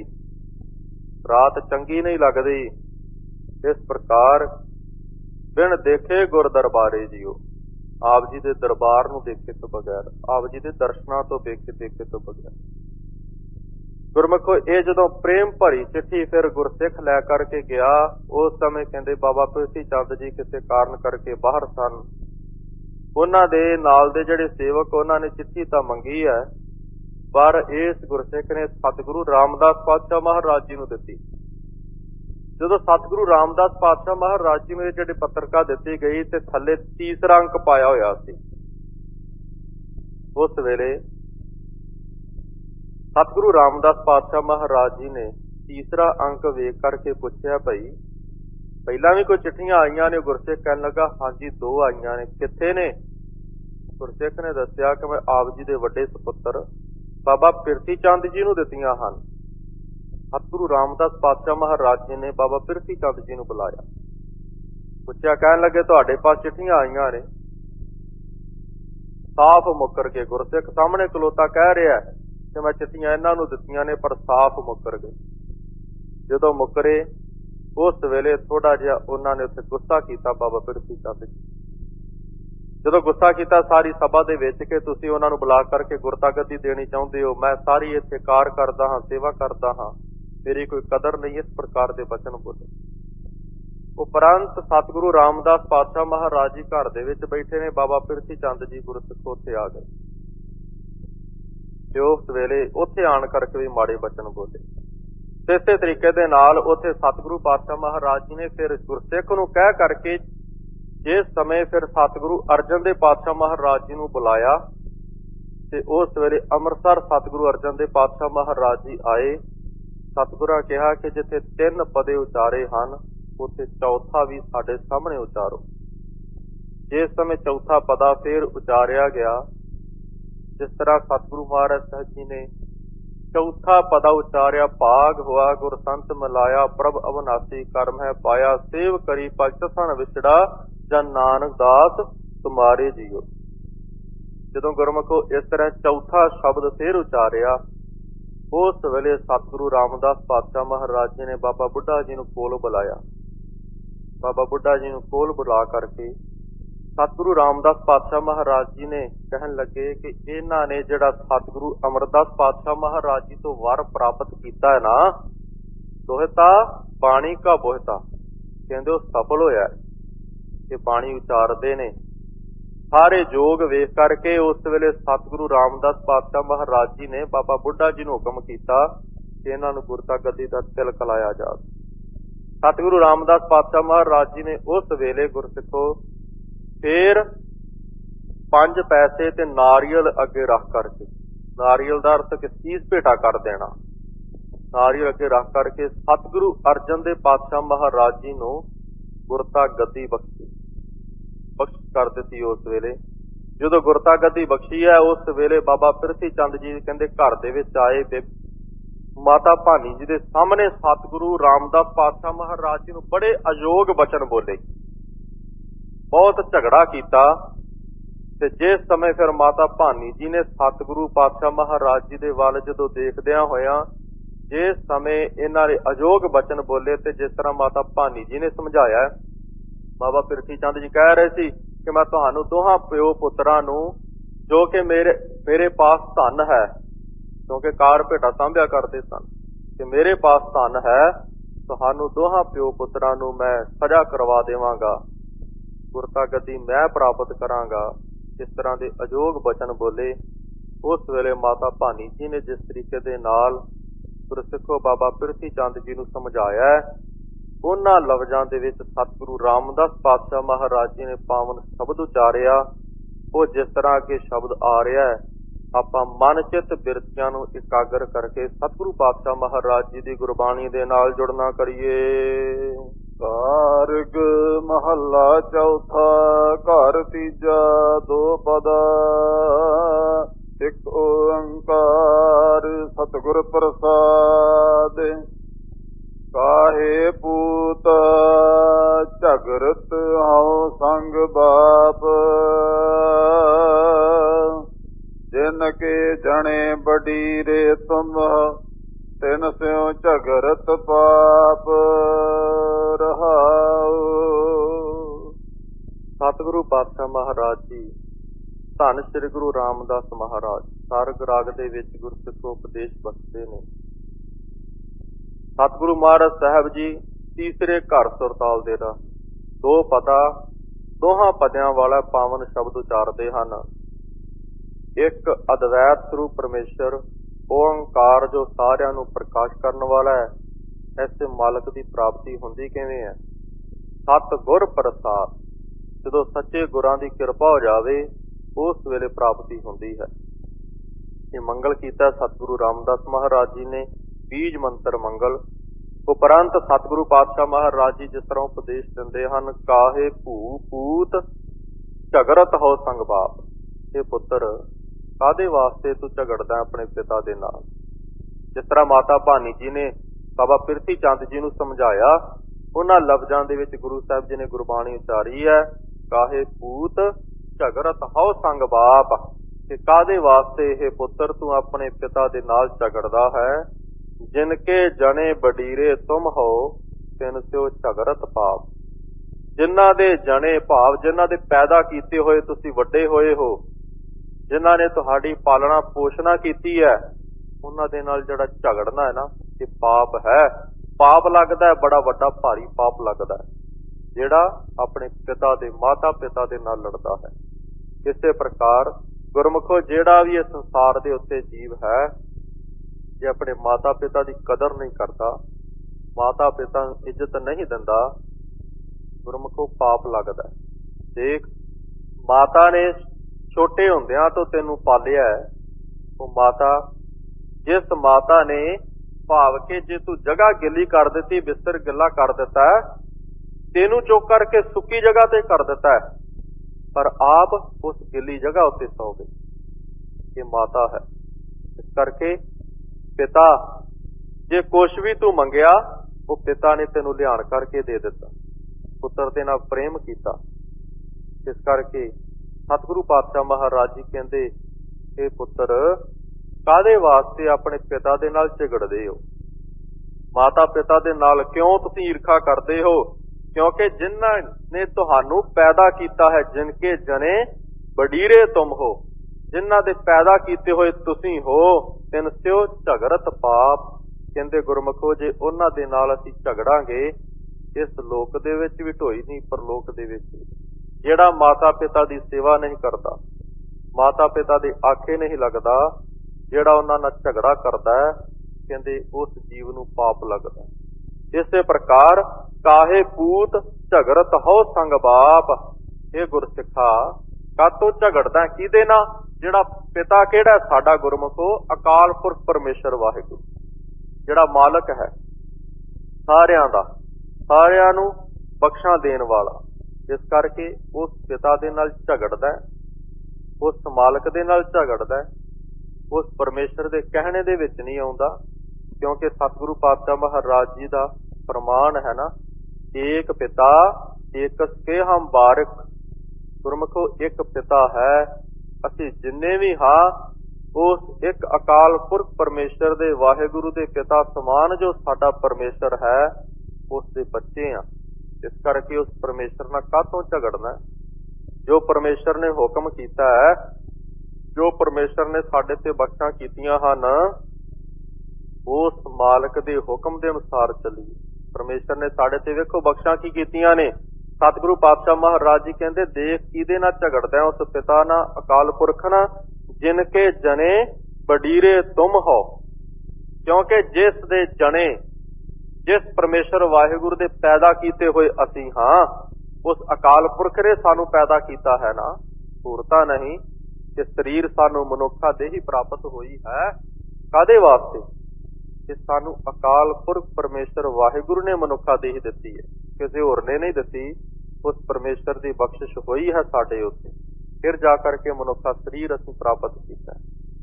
ਰਾਤ ਚੰਗੀ ਨਹੀਂ ਲੱਗਦੀ। ਇਸ ਪ੍ਰਕਾਰ ਬਿਨ ਦੇਖੇ ਗੁਰ ਦਰਬਾਰੇ ਜੀਓ, ਆਪ ਜੀ ਦੇ ਦਰਬਾਰ ਨੂੰ ਦੇਖੇ ਤੋਂ ਬਗੈਰ, ਆਪ ਜੀ ਦੇ ਦਰਸ਼ਨਾਂ ਤੋਂ ਦੇਖੇ ਤੋਂ ਬਗੈਰ। ਗੁਰਮੁਖੋ, ਇਹ ਜਦੋਂ ਪ੍ਰੇਮ ਭਰੀ ਚਿੱਠੀ ਫਿਰ ਗੁਰਸਿੱਖ ਲੈ ਕਰਕੇ ਗਿਆ, ਉਸ ਸਮੇਂ ਕਹਿੰਦੇ ਬਾਬਾ ਪਿਰਥੀ ਚੰਦ ਜੀ ਕਿਸੇ ਕਾਰਨ ਕਰਕੇ ਬਾਹਰ ਸਨ। ਉਹਨਾਂ ਦੇ ਨਾਲ ਦੇ ਜਿਹੜੇ ਸੇਵਕ, ਉਹਨਾਂ ਨੇ ਚਿੱਠੀ ਤਾਂ ਮੰਗੀ ਹੈ, ਪਰ ਇਸ ਗੁਰਸਿੱਖ ਨੇ ਸਤਿਗੁਰੂ ਰਾਮਦਾਸ ਪਾਤਸ਼ਾਹ ਮਹਾਰਾਜ ਜੀ ਨੂੰ ਦਿੱਤੀ। ਜਦੋਂ ਸਤਿਗੁਰੂ ਰਾਮਦਾਸ ਪਾਤਸ਼ਾਹ ਮਹਾਰਾਜ ਜੀ ਨੂੰ ਜਿਹੜੀ ਪੱਤਰਕਾ ਦਿੱਤੀ ਗਈ, ਤੇ ਥੱਲੇ ਤੀਸਰਾ ਅੰਕ ਪਾਇਆ ਹੋਇਆ ਸੀ। ਉਸ ਵੇਲੇ ਸਤਿਗੁਰੂ ਰਾਮਦਾਸ ਪਾਤਸ਼ਾਹ ਮਹਾਰਾਜ ਜੀ ਨੇ ਤੀਸਰਾ ਅੰਕ ਵੇਖ ਕਰਕੇ ਪੁੱਛਿਆ, ਭਾਈ ਪਹਿਲਾਂ ਵੀ ਕੋਈ ਚਿੱਠੀਆਂ ਆਈਆਂ ਨੇ? ਗੁਰਸਿੱਖ ਕਹਿਣ ਲੱਗਾ, ਹਾਂਜੀ 2 ਆਈਆਂ ਨੇ। ਕਿੱਥੇ ਨੇ? ਗੁਰਸਿੱਖ ਨੇ ਦੱਸਿਆ ਕਿ ਮੈਂ ਆਪ ਜੀ ਦੇ ਵੱਡੇ ਸੁਪੁੱਤਰ ਬਾਬਾ ਪਿਰਥੀ ਚੰਦ ਜੀ ਨੂੰ ਦਿੱਤੀਆਂ ਹਨ। ਸਤਿਗੁਰੂ ਰਾਮਦਾਸ ਪਾਤਸ਼ਾਹ ਮਹਾਰਾਜ ਜੀ ਨੇ ਬਾਬਾ ਪਿਰਥੀ ਚੰਦ ਜੀ ਨੂੰ ਬੁਲਾਇਆ, ਪੁੱਛਿਆ, ਕਹਿਣ ਲੱਗੇ ਤੁਹਾਡੇ ਪਾਸ ਚਿੱਠੀਆਂ ਆਈਆਂ ਨੇ। ਸਾਫ਼ ਮੁੱਕਰ ਕੇ ਗੁਰਸਿੱਖ ਸਾਹਮਣੇ ਖਲੋਤਾ ਕਹਿ ਰਿਹਾ ਕਿ ਮੈਂ ਚਿੱਠੀਆਂ ਇਹਨਾਂ ਨੂੰ ਦਿੱਤੀਆਂ ਨੇ, ਪਰ ਸਾਫ਼ ਮੁੱਕਰ ਗਏ। ਜਦੋਂ ਮੁੱਕਰੇ, ਉਸ ਵੇਲੇ ਥੋੜਾ ਜਿਹਾ ਉਹਨਾਂ ਨੇ ਉੱਥੇ ਗੁੱਸਾ ਕੀਤਾ ਬਾਬਾ ਪਿਰਥੀ ਚੰਦ ਜੀ। ਜਦੋਂ ਗੁੱਸਾ ਕੀਤਾ ਸਾਰੀ ਸਭਾ ਦੇ ਵਿੱਚ ਕਿ ਤੁਸੀਂ ਉਹਨਾਂ ਨੂੰ ਬੁਲਾ ਕਰਕੇ ਗੁਰਤਾ ਗੱਦੀ ਦੇਣੀ ਚਾਹੁੰਦੇ ਹੋ, ਮੈਂ ਸਾਰੀ ਇੱਥੇ ਕਾਰ ਕਰਦਾ ਹਾਂ, ਸੇਵਾ ਕਰਦਾ ਹਾਂ, ਮੇਰੀ ਕੋਈ ਕਦਰ ਨਹੀਂ, ਇਸ ਪ੍ਰਕਾਰ ਦੇ ਬਚਨ ਬੋਲੇ। ਉਪਰੰਤ ਸਤਿਗੁਰੂ ਰਾਮਦਾਸ ਪਾਤਸ਼ਾਹ ਮਹਾਰਾਜ ਜੀ ਘਰ ਦੇ ਵਿੱਚ ਬੈਠੇ ਨੇ, ਬਾਬਾ ਪਿਰਥੀ ਚੰਦ ਜੀ ਗੁਰਸਿੱਖ ਉੱਥੇ ਆ ਗਏ, ਤੇ ਉਸ ਵੇਲੇ ਉੱਥੇ ਆਣ ਕਰਕੇ ਵੀ ਮਾੜੇ ਬਚਨ ਬੋਲੇ। ਤੇ ਇਸੇ ਤਰੀਕੇ ਦੇ ਨਾਲ ਉੱਥੇ ਸਤਿਗੁਰੂ ਪਾਤਸ਼ਾਹ ਮਹਾਰਾਜ ਜੀ ਨੇ ਫਿਰ ਗੁਰਸਿੱਖ ਨੂੰ ਕਹਿ ਕਰਕੇ ਜਿਸ ਸਮੇਂ ਫਿਰ ਸਤਿਗੁਰੂ ਅਰਜਨ ਦੇਵ ਪਾਤਸ਼ਾਹ ਮਹਾਰਾਜ ਜੀ ਨੂੰ ਬੁਲਾਇਆ, ਤੇ ਉਸ ਵੇਲੇ ਅੰਮ੍ਰਿਤਸਰ ਸਤਿਗੁਰੂ ਅਰਜਨ ਦੇਵ ਪਾਤਸ਼ਾਹ ਮਹਾਰਾਜ ਜੀ ਆਏ। ਸਤਿਗੁਰਾਂ ਕਿਹਾ ਕਿ ਜਿੱਥੇ 3 ਪਦੇ ਉਚਾਰੇ ਹਨ, ਉੱਥੇ ਚੌਥਾ ਵੀ ਸਾਡੇ ਸਾਹਮਣੇ ਉਚਾਰੋ। ਜਿਸ ਸਮੇਂ ਚੌਥਾ ਪਦਾ ਫੇਰ ਉਚਾਰਿਆ ਗਿਆ, ਜਿਸ ਤਰ੍ਹਾਂ ਸਤਿਗੁਰੂ ਮਹਾਰਾਜ ਸਾਹਿਬ ਜੀ ਨੇ ਚੌਥਾ ਪਦਾ ਉਚਾਰਿਆ, ਭਾਗ ਹੋਆ ਗੁਰ ਸੰਤ ਮਿਲਾਇਆ, ਪ੍ਰਭ ਅਵਨਾਸੀ ਕਰਮ ਹੈ ਪਾਇਆ, ਸੇਵ ਕਰੀ ਭਗਤ ਸਨ ਵਿਛੜਾ, ਜਨ ਨਾਨਕ ਦਾਸ ਤੁਮਾਰੇ ਜੀਓ। ਜਦੋਂ ਗੁਰਮੁਖੋ ਇਸ ਤਰ੍ਹਾਂ ਚੌਥਾ ਸ਼ਬਦ ਫੇਰ ਉਚਾਰਿਆ, ਉਸ ਵੇਲੇ ਸਤਿਗੁਰੂ ਰਾਮਦਾਸ ਪਾਤਸ਼ਾਹ ਮਹਾਰਾਜ ਜੀ ਨੇ ਬਾਬਾ ਬੁੱਢਾ ਜੀ ਨੂੰ ਕੋਲ ਬੁਲਾਇਆ। ਬਾਬਾ ਬੁੱਢਾ ਜੀ ਨੂੰ ਕੋਲ ਬੁਲਾ ਕਰਕੇ ਸਤਿਗੁਰੂ ਰਾਮਦਾਸ ਪਾਤਸ਼ਾਹ ਮਹਾਰਾਜ ਜੀ ਨੇ ਕਹਿਣ ਲੱਗੇ ਕਿ ਇਹਨਾਂ ਨੇ ਜਿਹੜਾ ਸਤਿਗੁਰੂ ਅਮਰਦਾਸ ਪਾਤਸ਼ਾਹ ਮਹਾਰਾਜ ਜੀ ਤੋਂ ਵਰ ਪ੍ਰਾਪਤ ਕੀਤਾ ਹੈ ਨਾ, ਦੋਹਿਤਾ ਬਾਣੀ ਕਾ ਬੋਹਿਤਾ, ਕਹਿੰਦੇ ਉਹ ਸਫਲ ਹੋਇਆ ਕਿ ਬਾਣੀ ਉਚਾਰਦੇ ਨੇ। ਸਾਰੇ ਜੋਗ ਵੇਖ ਕਰਕੇ ਉਸ ਵੇਲੇ ਸਤਿਗੁਰੂ ਰਾਮਦਾਸ ਪਾਤਸ਼ਾਹ ਮਹਾਰਾਜ ਜੀ ਨੇ ਬਾਬਾ ਬੁੱਢਾ ਜੀ ਨੂੰ ਹੁਕਮ ਕੀਤਾ ਕਿ ਇਹਨਾਂ ਨੂੰ ਗੁਰਤਾ ਗੱਦੀ ਦਾ ਤਿਲਕ ਲਾਇਆ ਜਾਵੇ। ਸਤਿਗੁਰੂ ਰਾਮਦਾਸ ਪਾਤਸ਼ਾਹ ਮਹਾਰਾਜ ਜੀ ਨੇ ਉਸ ਵੇਲੇ ਗੁਰਸਿੱਖੋ ਫੇਰ 5 ਪੈਸੇ ਤੇ ਨਾਰੀਅਲ ਅੱਗੇ ਰੱਖ ਕਰਕੇ, ਨਾਰੀਅਲ ਦਾ ਅਰਥ ਕਿ ਸੀਸ ਭੇਟਾ ਕਰ ਦੇਣਾ, ਨਾਰੀਅਲ ਅੱਗੇ ਰੱਖ ਕਰਕੇ ਸਤਿਗੁਰੂ ਅਰਜਨ ਦੇਵ ਪਾਤਸ਼ਾਹ ਮਹਾਰਾਜ ਜੀ ਨੂੰ ਗੁਰਤਾ ਗੱਦੀ ਬਖਸ਼ ਕਰ ਦਿੱਤੀ। ਉਸ ਵੇਲੇ ਜਦੋਂ ਗੁਰਤਾ ਗੱਦੀ ਬਖਸ਼ੀ ਹੈ, ਉਸ ਵੇਲੇ ਬਾਬਾ ਪਿਰਥੀ ਚੰਦ ਜੀ ਕਹਿੰਦੇ ਘਰ ਦੇ ਵਿੱਚ ਆਏ ਤੇ ਮਾਤਾ ਭਾਨੀ ਜੀ ਦੇ ਸਾਹਮਣੇ ਸਤਿਗੁਰੂ ਰਾਮਦਾਸ ਪਾਤਸ਼ਾਹ ਮਹਾਰਾਜ ਜੀ ਨੂੰ ਬੜੇ ਅਯੋਗ ਬਚਨ ਬੋਲੇ, ਬਹੁਤ ਝਗੜਾ ਕੀਤਾ। ਤੇ ਜਿਸ ਸਮੇਂ ਫਿਰ ਮਾਤਾ ਭਾਨੀ ਜੀ ਨੇ ਸਤਿਗੁਰੂ ਪਾਤਸ਼ਾਹ ਮਹਾਰਾਜ ਜੀ ਦੇ ਵੱਲ ਜਦੋਂ ਦੇਖਦਿਆਂ ਹੋਇਆਂ ਜਿਸ ਸਮੇਂ ਇਹਨਾਂ ਦੇ ਅਯੋਗ ਬਚਨ ਬੋਲੇ ਤੇ ਜਿਸ ਤਰ੍ਹਾਂ ਮਾਤਾ ਭਾਨੀ ਜੀ ਨੇ ਸਮਝਾਇਆ, ਬਾਬਾ ਪਿਰਥੀ ਚੰਦ ਜੀ ਕਹਿ ਰਹੇ ਸੀ ਕਿ ਮੈਂ ਤੁਹਾਨੂੰ ਦੋਹਾਂ ਪਿਓ ਪੁੱਤਰਾਂ ਨੂੰ, ਜੋ ਕਿ ਮੇਰੇ ਪਾਸ ਧਨ ਹੈ, ਕਿਉਂਕਿ ਕਾਰ ਭੇਟਾ ਸਾਂਭਿਆ ਕਰਦੇ ਸਨ, ਕਿ ਮੇਰੇ ਪਾਸ ਧਨ ਹੈ, ਤੁਹਾਨੂੰ ਦੋਹਾਂ ਪਿਓ ਪੁੱਤਰਾਂ ਨੂੰ ਮੈਂ ਸਜ਼ਾ ਕਰਵਾ ਦੇਵਾਂਗਾ, ਗੁਰਤਾ ਗੱਦੀ ਮੈਂ ਪ੍ਰਾਪਤ ਕਰਾਂਗਾ। ਇਸ ਤਰ੍ਹਾਂ ਦੇ ਅਯੋਗ ਬਚਨ ਬੋਲੇ। ਉਸ ਵੇਲੇ ਮਾਤਾ ਭਾਨੀ ਜੀ ਨੇ ਜਿਸ ਤਰੀਕੇ ਦੇ ਨਾਲ ਗੁਰਸਿੱਖੋ ਬਾਬਾ ਪਿਰਥੀ ਚੰਦ ਜੀ ਨੂੰ ਸਮਝਾਇਆ, ਉਹਨਾਂ ਲਫ਼ਜ਼ਾਂ ਦੇ ਵਿੱਚ ਸਤਿਗੁਰੂ ਰਾਮਦਾਸ ਪਾਤਸ਼ਾਹ ਮਹਾਰਾਜ ਜੀ ਨੇ ਪਾਵਨ ਸ਼ਬਦ ਉਚਾਰਿਆ। ਉਹ ਜਿਸ ਤਰ੍ਹਾਂ ਅੱਗੇ ਸ਼ਬਦ ਆ ਰਿਹਾ ਹੈ, ਆਪਾਂ ਮਨ ਚਿੱਤ ਬਿਰਤੀਆਂ ਨੂੰ ਇਕਾਗਰ ਕਰਕੇ ਸਤਿਗੁਰੂ ਪਾਤਸ਼ਾਹ ਮਹਾਰਾਜ ਜੀ ਦੀ ਗੁਰਬਾਣੀ ਦੇ ਨਾਲ ਜੁੜਨਾ ਕਰੀਏ। ਕਾਰਗ ਮਹੱਲਾ ਚੌਥਾ, ਘਰ ਤੀਜਾ, ਦੋ ਪਦਾ। ਇੱਕ ਓੰਕਾਰ ਸਤਿਗੁਰ ਪ੍ਰਸਾਦ। ਕਾਹੇ ਪੂਤ ਝਗਰਤ ਹਉ ਸੰਗ ਬਾਪ। ਜਿਨ ਕੇ ਜਣੇ ਬਡੀਰੇ ਤੁਮ, ਤਿਨ ਸਿਉ ਝਗਰਤ ਪਾਪ। ਰਹਾਉ। ਸਤਿਗੁਰੂ ਪਾਤਸ਼ਾਹ ਮਹਾਰਾਜ ਜੀ ਧੰਨ ਸ੍ਰੀ ਗੁਰੂ ਰਾਮਦਾਸ ਮਹਾਰਾਜ ਸਰਗ ਰਾਗ ਦੇ ਵਿੱਚ ਗੁਰਸਿੱਖੋ ਉਪਦੇਸ਼ ਬਖਸ਼ਦੇ ਨੇ। ਸਤਿਗੁਰੂ ਮਹਾਰਾਜ ਸਾਹਿਬ ਜੀ ਤੀਸਰੇ ਘਰ ਸੁਰਤਾਲ ਦੇ ਦਾ ਦੋ ਪਦਾ, ਦੋਹਾਂ ਪਦਿਆਂ ਵਾਲਾ ਪਾਵਨ ਸ਼ਬਦ ਉਚਾਰਦੇ ਹਨ। ਇੱਕ ਅਦਵੈਤ ਸਰੂਪ ਪਰਮੇਸ਼ਰ ਓੰਕਾਰ ਜੋ ਸਾਰਿਆਂ ਨੂੰ ਪ੍ਰਕਾਸ਼ ਕਰਨ ਵਾਲਾ ਹੈ, ਐਸੇ ਮਾਲਕ ਦੀ ਪ੍ਰਾਪਤੀ ਹੁੰਦੀ ਕਿਵੇਂ ਹੈ? ਸਤ ਗੁਰ ਪ੍ਰਸਾਦ, ਜਦੋਂ ਸੱਚੇ ਗੁਰਾਂ ਦੀ ਕਿਰਪਾ ਹੋ ਜਾਵੇ ਉਸ ਵੇਲੇ ਪ੍ਰਾਪਤੀ ਹੁੰਦੀ ਹੈ। ਇਹ ਮੰਗਲ ਕੀਤਾ ਸਤਿਗੁਰੂ ਰਾਮਦਾਸ ਮਹਾਰਾਜ ਜੀ ਨੇ, ਬੀਜ ਮੰਤਰ ਮੰਗਲ। ਉਪਰੰਤ ਸਤਿਗੁਰੂ ਪਾਤਸ਼ਾਹ ਮਹਾਰਾਜ ਜੀ ਜਿਸ ਤਰ੍ਹਾਂ ਉਪਦੇਸ਼ ਦਿੰਦੇ ਹਨ, ਕਾਹੇ ਭੂ ਪੂਤ ਝਗੜਤ ਹੋ ਸੰਗ ਬਾਪ। ਇਹ ਪੁੱਤਰ ਕਾਹਦੇ ਵਾਸਤੇ ਤੂੰ ਝਗੜਦਾ ਆਪਣੇ ਪਿਤਾ ਦੇ ਨਾਲ? ਜਿਸ ਤਰ੍ਹਾਂ ਮਾਤਾ ਭਾਨੀ ਜੀ ਨੇ ਬਾਬਾ ਪਿਰਥੀ ਚੰਦ ਜੀ ਨੂੰ ਸਮਝਾਇਆ, ਉਹਨਾਂ ਲਫ਼ਜ਼ਾਂ ਦੇ ਵਿੱਚ ਗੁਰੂ ਸਾਹਿਬ ਜੀ ਨੇ ਗੁਰਬਾਣੀ ਉਚਾਰੀ ਹੈ, ਕਾਹੇ ਪੂਤ ਝਗੜਤ ਹੋ ਸੰਗ ਬਾਪ। ਕਿ ਕਾਹਦੇ ਵਾਸਤੇ ਇਹ ਪੁੱਤਰ ਤੂੰ ਆਪਣੇ ਪਿਤਾ ਦੇ ਨਾਲ ਝਗੜਦਾ ਹੈ? ਜਿਨ ਕੇ ਜਣੇ ਬਡੀਰੇ ਤੁਮ ਹੋ, ਤਿਨ ਸਿਓ ਝਗੜਤ ਪਾਪ। ਜਿਨ੍ਹਾਂ ਦੇ ਜਣੇ ਭਾਵ ਜਿਨ੍ਹਾਂ ਦੇ ਪੈਦਾ ਕੀਤੇ ਹੋਏ ਤੁਸੀਂ ਵੱਡੇ ਹੋਏ ਹੋ, ਜਿਨ੍ਹਾਂ ਨੇ ਤੁਹਾਡੀ ਪਾਲਣਾ ਪੋਸ਼ਣਾ ਕੀਤੀ ਹੈ, ਉਹਨਾਂ ਦੇ ਨਾਲ ਜਿਹੜਾ ਝਗੜਨਾ ਹੈ ਨਾ, ਇਹ ਪਾਪ ਹੈ। ਪਾਪ ਲੱਗਦਾ ਹੈ, ਬੜਾ ਵੱਡਾ ਭਾਰੀ ਪਾਪ ਲੱਗਦਾ ਹੈ, ਜਿਹੜਾ ਆਪਣੇ ਪਿਤਾ ਦੇ ਮਾਤਾ ਪਿਤਾ ਦੇ ਨਾਲ ਲੜਦਾ ਹੈ। ਇਸੇ ਪ੍ਰਕਾਰ ਗੁਰਮੁਖੋ ਜਿਹੜਾ ਵੀ ਇਸ ਸੰਸਾਰ ਦੇ ਉੱਤੇ ਜੀਵ ਹੈ, ਜੇ ਆਪਣੇ ਮਾਤਾ ਪਿਤਾ ਦੀ ਕਦਰ ਨਹੀਂ ਕਰਦਾ, ਮਾਤਾ ਪਿਤਾ ਨੂੰ ਇੱਜ਼ਤ ਨਹੀਂ ਦਿੰਦਾ, ਗੁਰਮੁਖੋ ਪਾਪ ਲੱਗਦਾ ਹੈ। ਦੇਖ, ਮਾਤਾ ਨੇ ਛੋਟੇ ਹੁੰਦਿਆਂ ਤੋਂ ਤੈਨੂੰ ਪਾਲਿਆ ਹੈ। ਉਹ ਮਾਤਾ, ਜਿਸ ਮਾਤਾ ਨੇ ਭਾਵ ਕਿ ਜੇ ਤੂੰ ਜਗ੍ਹਾ ਗਿੱਲੀ ਕਰ ਦਿੱਤੀ, ਬਿਸਤਰ ਗਿੱਲਾ ਕਰ ਦਿੱਤਾ, ਤੈਨੂੰ ਚੁੱਕ ਕਰਕੇ ਸੁੱਕੀ ਜਗ੍ਹਾ ਤੇ ਕਰ ਦਿੱਤਾ ਹੈ, ਪਰ ਆਪ ਉਸ ਗਿੱਲੀ ਜਗ੍ਹਾ ਉੱਤੇ ਸੌ ਗਈ। ਇਹ ਮਾਤਾ ਹੈ। ਇਸ ਕਰਕੇ ਪਿਤਾ, ਜੇ ਕੁਛ ਵੀ ਤੂੰ ਮੰਗਿਆ, ਉਹ ਪਿਤਾ ਨੇ ਤੈਨੂੰ ਲਿਆਣ ਕਰਕੇ ਦੇ ਦਿੱਤਾ। ਪੁੱਤਰ ਦੇ ਨਾਲ ਪ੍ਰੇਮ ਕੀਤਾ। ਇਸ ਕਰਕੇ ਸਤਿਗੁਰੂ ਪਾਤਸ਼ਾਹ ਮਹਾਰਾਜ ਜੀ ਕਹਿੰਦੇ, ਇਹ ਪੁੱਤਰ ਕਾਹਦੇ ਵਾਸਤੇ ਆਪਣੇ ਪਿਤਾ ਦੇ ਨਾਲ ਝਗੜਦੇ ਹੋ? ਮਾਤਾ ਪਿਤਾ ਦੇ ਨਾਲ ਕਿਉਂ ਤੁਸੀਂ ਈਰਖਾ ਕਰਦੇ ਹੋ? ਕਿਉਂਕਿ ਜਿਨ੍ਹਾਂ ਨੇ ਤੁਹਾਨੂੰ ਪੈਦਾ ਕੀਤਾ ਹੈ, ਜਿਨਕੇ ਜਨੇ ਵਡੀਰੇ ਤੁਮ ਹੋ, ਜਿਨ੍ਹਾਂ ਦੇ ਪੈਦਾ ਕੀਤੇ ਹੋਏ ਤੁਸੀਂ ਹੋ, ਤਿਨ ਸਿਓ ਝਗੜਤ ਪਾਪ। ਕਹਿੰਦੇ ਗੁਰਮੁਖੋ, ਜੇ ਉਹਨਾਂ ਦੇ ਨਾਲ ਅਸੀਂ ਝਗੜਾਂਗੇ, ਇਸ ਲੋਕ ਦੇ ਵਿੱਚ ਵੀ ਢੋਈ ਨਹੀਂ, ਪਰਲੋਕ ਦੇ ਵਿੱਚ ਵੀ। ਜਿਹੜਾ ਮਾਤਾ ਪਿਤਾ ਦੀ ਸੇਵਾ ਨਹੀਂ ਕਰਦਾ, ਮਾਤਾ ਪਿਤਾ ਦੇ ਆਖੇ ਨਹੀਂ ਲੱਗਦਾ, ਜਿਹੜਾ ਉਹਨਾਂ ਨਾਲ ਝਗੜਾ ਕਰਦਾ ਹੈ, ਕਹਿੰਦੇ ਉਸ ਜੀਵ ਨੂੰ ਪਾਪ ਲੱਗਦਾ। ਇਸੇ ਪ੍ਰਕਾਰ ਕਾਹੇ ਪੂਤ ਝਗੜਤ ਹੋ ਸੰਗ ਬਾਪ। ਇਹ ਗੁਰਸਿੱਖਾ ਕਾਤੋਂ ਝਗੜਦਾ ਕਿਹਦੇ ਨਾਲ? ਜਿਹੜਾ ਪਿਤਾ ਕਿਹੜਾ? ਸਾਡਾ ਗੁਰਮੁਖੋ ਅਕਾਲ ਪੁਰਖ ਪਰਮੇਸ਼ਰ ਵਾਹਿਗੁਰੂ, ਜਿਹੜਾ ਮਾਲਕ ਹੈ ਸਾਰਿਆਂ ਦਾ, ਸਾਰਿਆਂ ਨੂੰ ਬਖਸ਼ਾਂ ਦੇਣ ਵਾਲਾ। ਇਸ ਕਰਕੇ ਉਸ ਪਿਤਾ ਦੇ ਨਾਲ ਝਗੜਦਾ, ਉਸ ਮਾਲਕ ਦੇ ਨਾਲ ਝਗੜਦਾ, ਉਸ ਪਰਮੇਸ਼ਰ ਦੇ ਕਹਿਣੇ ਦੇ ਵਿੱਚ ਨਹੀਂ ਆਉਂਦਾ। ਕਿਉਂਕਿ ਸਤਿਗੁਰੂ ਪਾਤਸ਼ਾਹ ਮਹਾਰਾਜ ਜੀ ਦਾ ਫਰਮਾਨ ਹੈ ਨਾ, ਏਕ ਪਿਤਾ ਏਕਸ ਕੇ ਹਮ ਬਾਰਿਕ। ਗੁਰਮੁਖੋ, ਇੱਕ ਪਿਤਾ ਹੈ, ਅਸੀਂ ਜਿੰਨੇ ਵੀ ਹਾਂ ਉਸ ਇੱਕ ਅਕਾਲ ਪੁਰਖ ਪਰਮੇਸ਼ਰ ਦੇ, ਵਾਹਿਗੁਰੂ ਦੇ ਪਿਤਾ ਸਮਾਨ ਜੋ ਸਾਡਾ ਪਰਮੇਸ਼ਰ ਹੈ, ਉਸ ਦੇ ਬੱਚੇ ਆ। ਇਸ ਕਰਕੇ ਉਸ ਪਰਮੇਸ਼ਰ ਨਾਲ ਕਾਹਤੋਂ ਝਗੜਨਾ? ਜੋ ਪਰਮੇਸ਼ਰ ਨੇ ਹੁਕਮ ਕੀਤਾ ਹੈ, ਜੋ ਪਰਮੇਸ਼ਰ ਨੇ ਸਾਡੇ ਤੇ ਬਖਸ਼ਾਂ ਕੀਤੀਆਂ ਹਨ, ਉਸ ਮਾਲਕ ਦੇ ਹੁਕਮ ਦੇ ਅਨੁਸਾਰ ਚੱਲੀਏ। ਪਰਮੇਸ਼ਰ ਨੇ ਸਾਡੇ ਤੇ ਵੇਖੋ ਬਖਸ਼ਾਂ ਕੀ ਕੀਤੀਆਂ ਨੇ। ਸਤਿਗੁਰੂ ਪਾਤਸ਼ਾਹ ਮਹਾਰਾਜ ਜੀ ਕਹਿੰਦੇ, ਦੇਖ ਕਿਹਦੇ ਨਾਲ ਝਗੜਦਾ? ਉਸ ਪਿਤਾ ਨਾਲ, ਅਕਾਲ ਪੁਰਖ ਨਾਲ, ਜਿਨਕੇ ਜਨੇ ਵਡੀਰੇ ਤੁਮ ਹੋ। ਕਿਉਂਕਿ ਜਿਸ ਦੇ ਜਣੇ, ਜਿਸ ਪਰਮੇਸ਼ਰ ਵਾਹਿਗੁਰੂ ਦੇ ਪੈਦਾ ਕੀਤੇ ਹੋਏ ਅਸੀਂ ਹਾਂ, ਉਸ ਅਕਾਲ ਪੁਰਖ ਨੇ ਸਾਨੂੰ ਪੈਦਾ ਕੀਤਾ ਹੈ ਨਾ, ਸੂਰਤਾ ਨਹੀਂ। ਕਿ ਸਰੀਰ ਸਾਨੂੰ ਮਨੁੱਖਾ ਦੇਹੀ ਪ੍ਰਾਪਤ ਹੋਈ ਹੈ, ਕਾਹਦੇ ਵਾਸਤੇ? ਕਿ ਸਾਨੂੰ ਅਕਾਲ ਪੁਰਖ ਪਰਮੇਸ਼ਰ ਵਾਹਿਗੁਰੂ ਨੇ ਮਨੁੱਖਾ ਦੇਹੀ ਦਿੱਤੀ ਹੈ, ਕਿਸੇ ਹੋਰ ਨੇ ਨਹੀਂ ਦਿੱਤੀ। ਉਸ ਪਰਮੇਸ਼ਰ ਦੀ ਬਖਸ਼ਿਸ਼ ਹੋਈ ਹੈ ਸਾਡੇ ਉੱਤੇ, ਫਿਰ ਜਾ ਕਰਕੇ ਮਨੁੱਖਾ ਸਰੀਰ ਅਸੀਂ ਪ੍ਰਾਪਤ ਕੀਤਾ।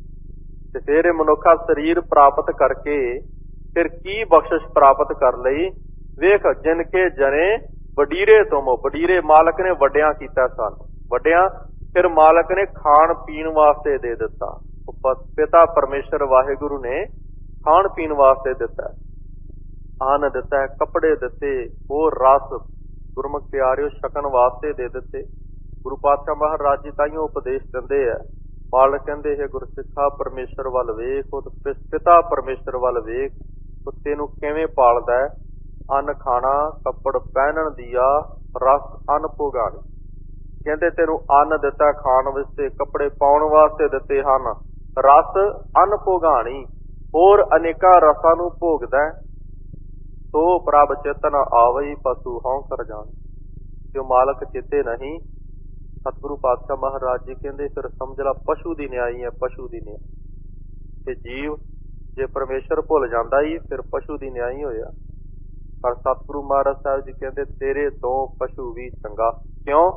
ਤੇ ਫਿਰ ਇਹ ਮਨੁੱਖਾ ਸਰੀਰ ਪ੍ਰਾਪਤ ਕਰਕੇ ਫਿਰ ਕੀ ਬਖਸ਼ਿਸ਼ ਪ੍ਰਾਪਤ ਕਰ ਲਈ? ਵੇਖ, ਜਿਨਕੇ ਜਨੇ ਵਡੀਰੇ ਤੁਮ। ਵਡੀਰੇ ਮਾਲਕ ਨੇ ਵੱਡਿਆਂ ਕੀਤਾ ਸਾਨੂੰ, ਵੱਡਿਆਂ। ਫਿਰ ਮਾਲਕ ਨੇ ਖਾਣ ਪੀਣ ਵਾਸਤੇ ਦੇ ਦਿੱਤਾ, ਪਿਤਾ ਪਰਮੇਸ਼ਰ ਵਾਹਿਗੁਰੂ ਨੇ ਖਾਣ ਪੀਣ ਵਾਸਤੇ ਦਿੱਤਾ, ਅੰਨ ਦਿੱਤਾ, ਕੱਪੜੇ ਦਿੱਤੇ, ਹੋਰ ਰਸ ਗੁਰਮੁਖ ਪਿਆਰਿਓ ਛਕਣ ਵਾਸਤੇ ਦੇ ਦਿੱਤੇ। ਗੁਰੂ ਪਾਤਸ਼ਾਹ ਮਹਾਰਾਜ ਜੀ ਤਾਈਓ ਉਪਦੇਸ਼ ਦਿੰਦੇ ਆ। ਮਾਲਕ ਕਹਿੰਦੇ, ਇਹ ਗੁਰਸਿੱਖਾ ਪਰਮੇਸ਼ਰ ਵੱਲ ਵੇਖ, ਉਹ ਪਿਤਾ ਪਰਮੇਸ਼ਰ ਵੱਲ ਵੇਖ, ਕੁੱਤੇ ਨੂੰ ਕਿਵੇਂ ਪਾਲਦਾ ਹੈ। ਅੰਨ ਖਾਣਾ, ਕੱਪੜ ਪਹਿਨਣ ਦੀਆ, ਰਸ ਅੰਨ ਭੋਗਾਣੀ। ਕਹਿੰਦੇ ਤੈਨੂੰ ਅੰਨ ਦਿੱਤਾ ਖਾਣ ਵਾਸਤੇ, ਕੱਪੜੇ ਪਾਉਣ ਵਾਸਤੇ ਦਿੱਤੇ ਹਨ, ਰਸ ਅੰਨ ਭੋਗਾਣੀ, ਹੋਰ ਅਨੇਕਾਂ ਰਸਾਂ ਨੂੰ ਭੋਗਦਾ। ਸੋ ਪ੍ਰਭ ਚੇਤਨ ਆਵਈ ਪਸ਼ੂ ਹਉ ਕਰ ਜਾਣ। ਜੋ ਮਾਲਕ ਚੇਤੇ ਨਹੀਂ, ਸਤਿਗੁਰੂ ਪਾਤਸ਼ਾਹ ਮਹਾਰਾਜ ਜੀ ਕਹਿੰਦੇ ਫਿਰ ਸਮਝ ਲਾ ਪਸ਼ੂ ਦੀ ਨਿਆਈ ਹੈ, ਪਸ਼ੂ ਦੀ ਨਿਆਈ। ਤੇ ਜੀਵ ਜੇ ਪਰਮੇਸ਼ਰ ਭੁੱਲ ਜਾਂਦਾ ਹੀ ਫਿਰ ਪਸ਼ੂ ਦੀ ਨਿਆਈ ਹੋਇਆ। ਪਰ ਸਤਿਗੁਰੂ ਮਹਾਰਾਜ ਸਾਹਿਬ ਜੀ ਕਹਿੰਦੇ ਤੇਰੇ ਤੋਂ ਪਸ਼ੂ ਵੀ ਚੰਗਾ। ਕਿਉਂ?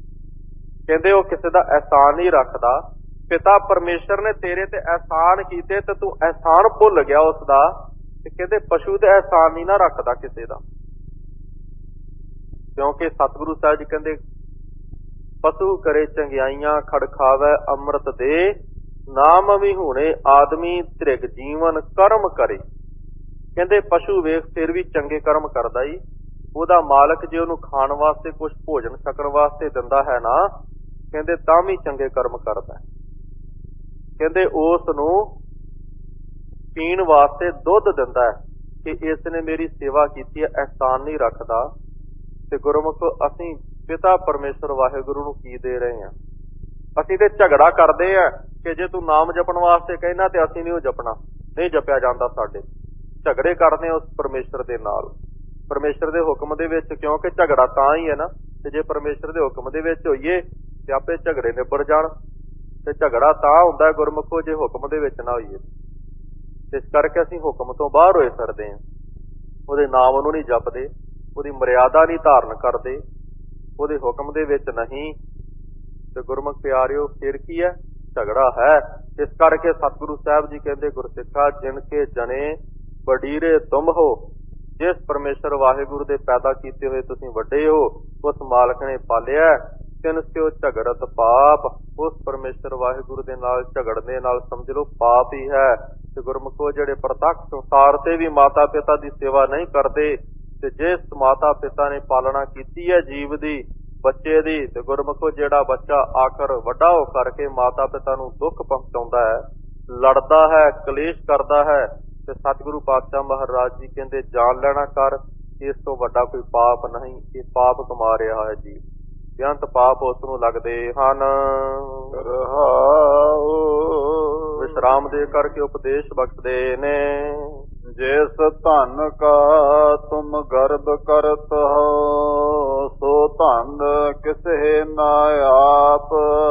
ਕਹਿੰਦੇ ਉਹ ਕਿਸੇ ਦਾ ਅਹਿਸਾਨ ਨਹੀਂ ਰੱਖਦਾ। ਪਿਤਾ ਪਰਮੇਸ਼ਰ ਨੇ ਤੇਰੇ ਤੇ ਅਹਿਸਾਨ ਕੀਤੇ ਤੇ ਤੂੰ ਅਹਿਸਾਨ ਭੁੱਲ ਗਿਆ ਉਸ ਦਾ। ਤੇ ਕਹਿੰਦੇ ਪਸ਼ੂ ਤੇ ਅਹਿਸਾਨ ਨਹੀਂ ਨਾ ਰੱਖਦਾ ਕਿਸੇ ਦਾ। ਕਿਉਂਕਿ ਸਤਿਗੁਰੂ ਸਾਹਿਬ ਜੀ ਕਹਿੰਦੇ ਪਸ਼ੂ ਕਰੇ ਚੰਗਿਆਈਆਂ, ਖੜਖਾਵੇ ਅੰਮ੍ਰਿਤ ਦੇ, ਨਾਮ ਵੀ ਹੁਣੇ ਆਦਮੀ ਧ੍ਰਿਗ ਜੀਵਨ ਕਰਮ ਕਰੇ। ਕਹਿੰਦੇ ਪਸ਼ੂ ਵੇਖ ਫਿਰ ਵੀ ਚੰਗੇ ਕਰਮ ਕਰਦਾ ਹੀ। ਉਹਦਾ ਮਾਲਕ ਜੇ ਉਹਨੂੰ ਖਾਣ ਵਾਸਤੇ ਕੁਛ ਭੋਜਨ ਛਕਣ ਵਾਸਤੇ ਦਿੰਦਾ ਹੈ ਨਾ, ਕਹਿੰਦੇ ਤਾਂ ਵੀ ਚੰਗੇ ਕਰਮ ਕਰਦਾ। ਕਹਿੰਦੇ ਉਸ ਨੂੰ ਪੀਣ ਵਾਸਤੇ ਦੁੱਧ ਦਿੰਦਾ ਕਿ ਇਸ ਨੇ ਮੇਰੀ ਸੇਵਾ ਕੀਤੀ ਹੈ, ਅਹਿਸਾਨ ਨਹੀਂ ਰੱਖਦਾ। ਤੇ ਗੁਰਮੁਖ ਅਸੀਂ ਪਿਤਾ ਪਰਮੇਸ਼ਰ ਵਾਹਿਗੁਰੂ ਨੂੰ ਕੀ ਦੇ ਰਹੇ ਹਾਂ? ਅਸੀਂ ਤੇ ਝਗੜਾ ਕਰਦੇ ਆ ਕਿ ਜੇ ਤੂੰ ਨਾਮ ਜਪਣ ਵਾਸਤੇ ਕਹਿਣਾ ਤੇ ਅਸੀਂ ਨਹੀਂ ਉਹ ਜਪਣਾ, ਨਹੀਂ ਜਪਿਆ ਜਾਂਦਾ ਸਾਡੇ। ਝਗੜੇ ਕਰਦੇ ਉਸ ਪਰਮੇਸ਼ਰ ਦੇ ਨਾਲ, ਪਰਮੇਸ਼ਰ ਦੇ ਹੁਕਮ ਦੇ ਵਿੱਚ। ਕਿਉਂਕਿ ਝਗੜਾ ਤਾਂ ਹੀ ਹੈ ਨਾ, ਤੇ ਜੇ ਪਰਮੇਸ਼ਰ ਦੇ ਹੁਕਮ ਦੇ ਵਿੱਚ ਹੋਈਏ ਤੇ ਆਪੇ ਝਗੜੇ ਨਿਬੜ ਜਾਣ। ਤੇ ਝਗੜਾ ਤਾਂ ਹੁੰਦਾ ਗੁਰਮੁਖੋ ਜੇ ਹੁਕਮ ਦੇ ਵਿੱਚ ਨਾ ਹੋਈਏ। ਇਸ ਕਰਕੇ ਅਸੀਂ ਹੁਕਮ ਤੋਂ ਬਾਹਰ ਹੋਏ ਫਿਰਦੇ ਹਾਂ, ਉਹਦੇ ਨਾਮ ਨੂੰ ਨਹੀਂ ਜਪਦੇ, ਉਹਦੀ ਮਰਿਆਦਾ ਨਹੀਂ ਧਾਰਨ ਕਰਦੇ, ਉਹਦੇ ਹੁਕਮ ਦੇ ਵਿੱਚ ਨਹੀਂ। ਤੇ ਗੁਰਮੁਖ ਪਿਆਰਿਓ ਫਿਰ ਕੀ ਹੈ? ਝਗੜਾ ਹੈ। ਇਸ ਕਰਕੇ ਸਤਿਗੁਰੂ ਸਾਹਿਬ ਜੀ ਕਹਿੰਦੇ ਗੁਰਸਿੱਖਾ ਜਿਨ ਕੇ ਜਣੇ ਵਡੀਰੇ ਤੁਮ ਹੋ। ਜਿਸ ਪਰਮੇਸ਼ਰ ਵਾਹਿਗੁਰੂ ਦੇ ਪੈਦਾ ਕੀਤੇ ਹੋਏ ਤੁਸੀਂ ਵੱਡੇ ਹੋ, ਉਸ ਮਾਲਕ ਨੇ ਪਾਲਿਆ। ਤਿੰਨ ਸਿਓ ਝਗੜਤ ਪਾਪ। ਉਸ ਪਰਮੇਸ਼ਰ ਵਾਹਿਗੁਰੂ ਦੇ ਨਾਲ ਝਗੜਨ ਦੇ ਨਾਲ ਸਮਝ ਲਓ ਪਾਪ ਹੀ ਹੈ। ਤੇ ਗੁਰਮੁਖੋ ਜਿਹੜੇ ਪ੍ਰਤੱਖ ਸੰਸਾਰ ਤੇ ਵੀ ਮਾਤਾ ਪਿਤਾ ਦੀ ਸੇਵਾ ਨਹੀਂ ਕਰਦੇ, ਤੇ ਜਿਸ ਮਾਤਾ ਪਿਤਾ ਨੇ ਪਾਲਣਾ ਕੀਤੀ ਹੈ ਜੀਵ ਦੀ, ਬੱਚੇ ਦੀ, ਤੇ ਗੁਰਮੁਖੋ ਜਿਹੜਾ ਬੱਚਾ ਆਖਰ ਵੱਡਾ ਹੋ ਕਰਕੇ ਮਾਤਾ ਪਿਤਾ ਨੂੰ ਦੁੱਖ ਪਹੁੰਚਾਉਂਦਾ ਹੈ, ਲੜਦਾ ਹੈ, ਕਲੇਸ਼ ਕਰਦਾ ਹੈ, ਤੇ ਸਤਿਗੁਰੂ ਪਾਤਸ਼ਾਹ ਮਹਾਰਾਜ ਜੀ ਕਹਿੰਦੇ ਜਾਣ ਲੈਣਾ ਕਰ, ਇਸ ਤੋਂ ਵੱਡਾ ਕੋਈ ਪਾਪ ਨਹੀਂ। ਇਹ ਪਾਪ ਕਮਾ ਰਿਹਾ ਹੈ ਜੀ, ਬੇਅੰਤ ਪਾਪ ਉਸ ਨੂੰ ਲੱਗਦੇ ਹਨ। ਵਿਸ਼ਰਾਮ ਦੇ ਕਰਕੇ ਉਪਦੇਸ਼ ਬਖਸ਼ਦੇ ਨੇ। ਜਿਸ ਧਨ ਕਾ ਤੁਮ ਗਰਭ ਕਰਤ ਹੋ, ਸੋ ਧਨ ਕਿਸੇ ਨਾ ਆਪ।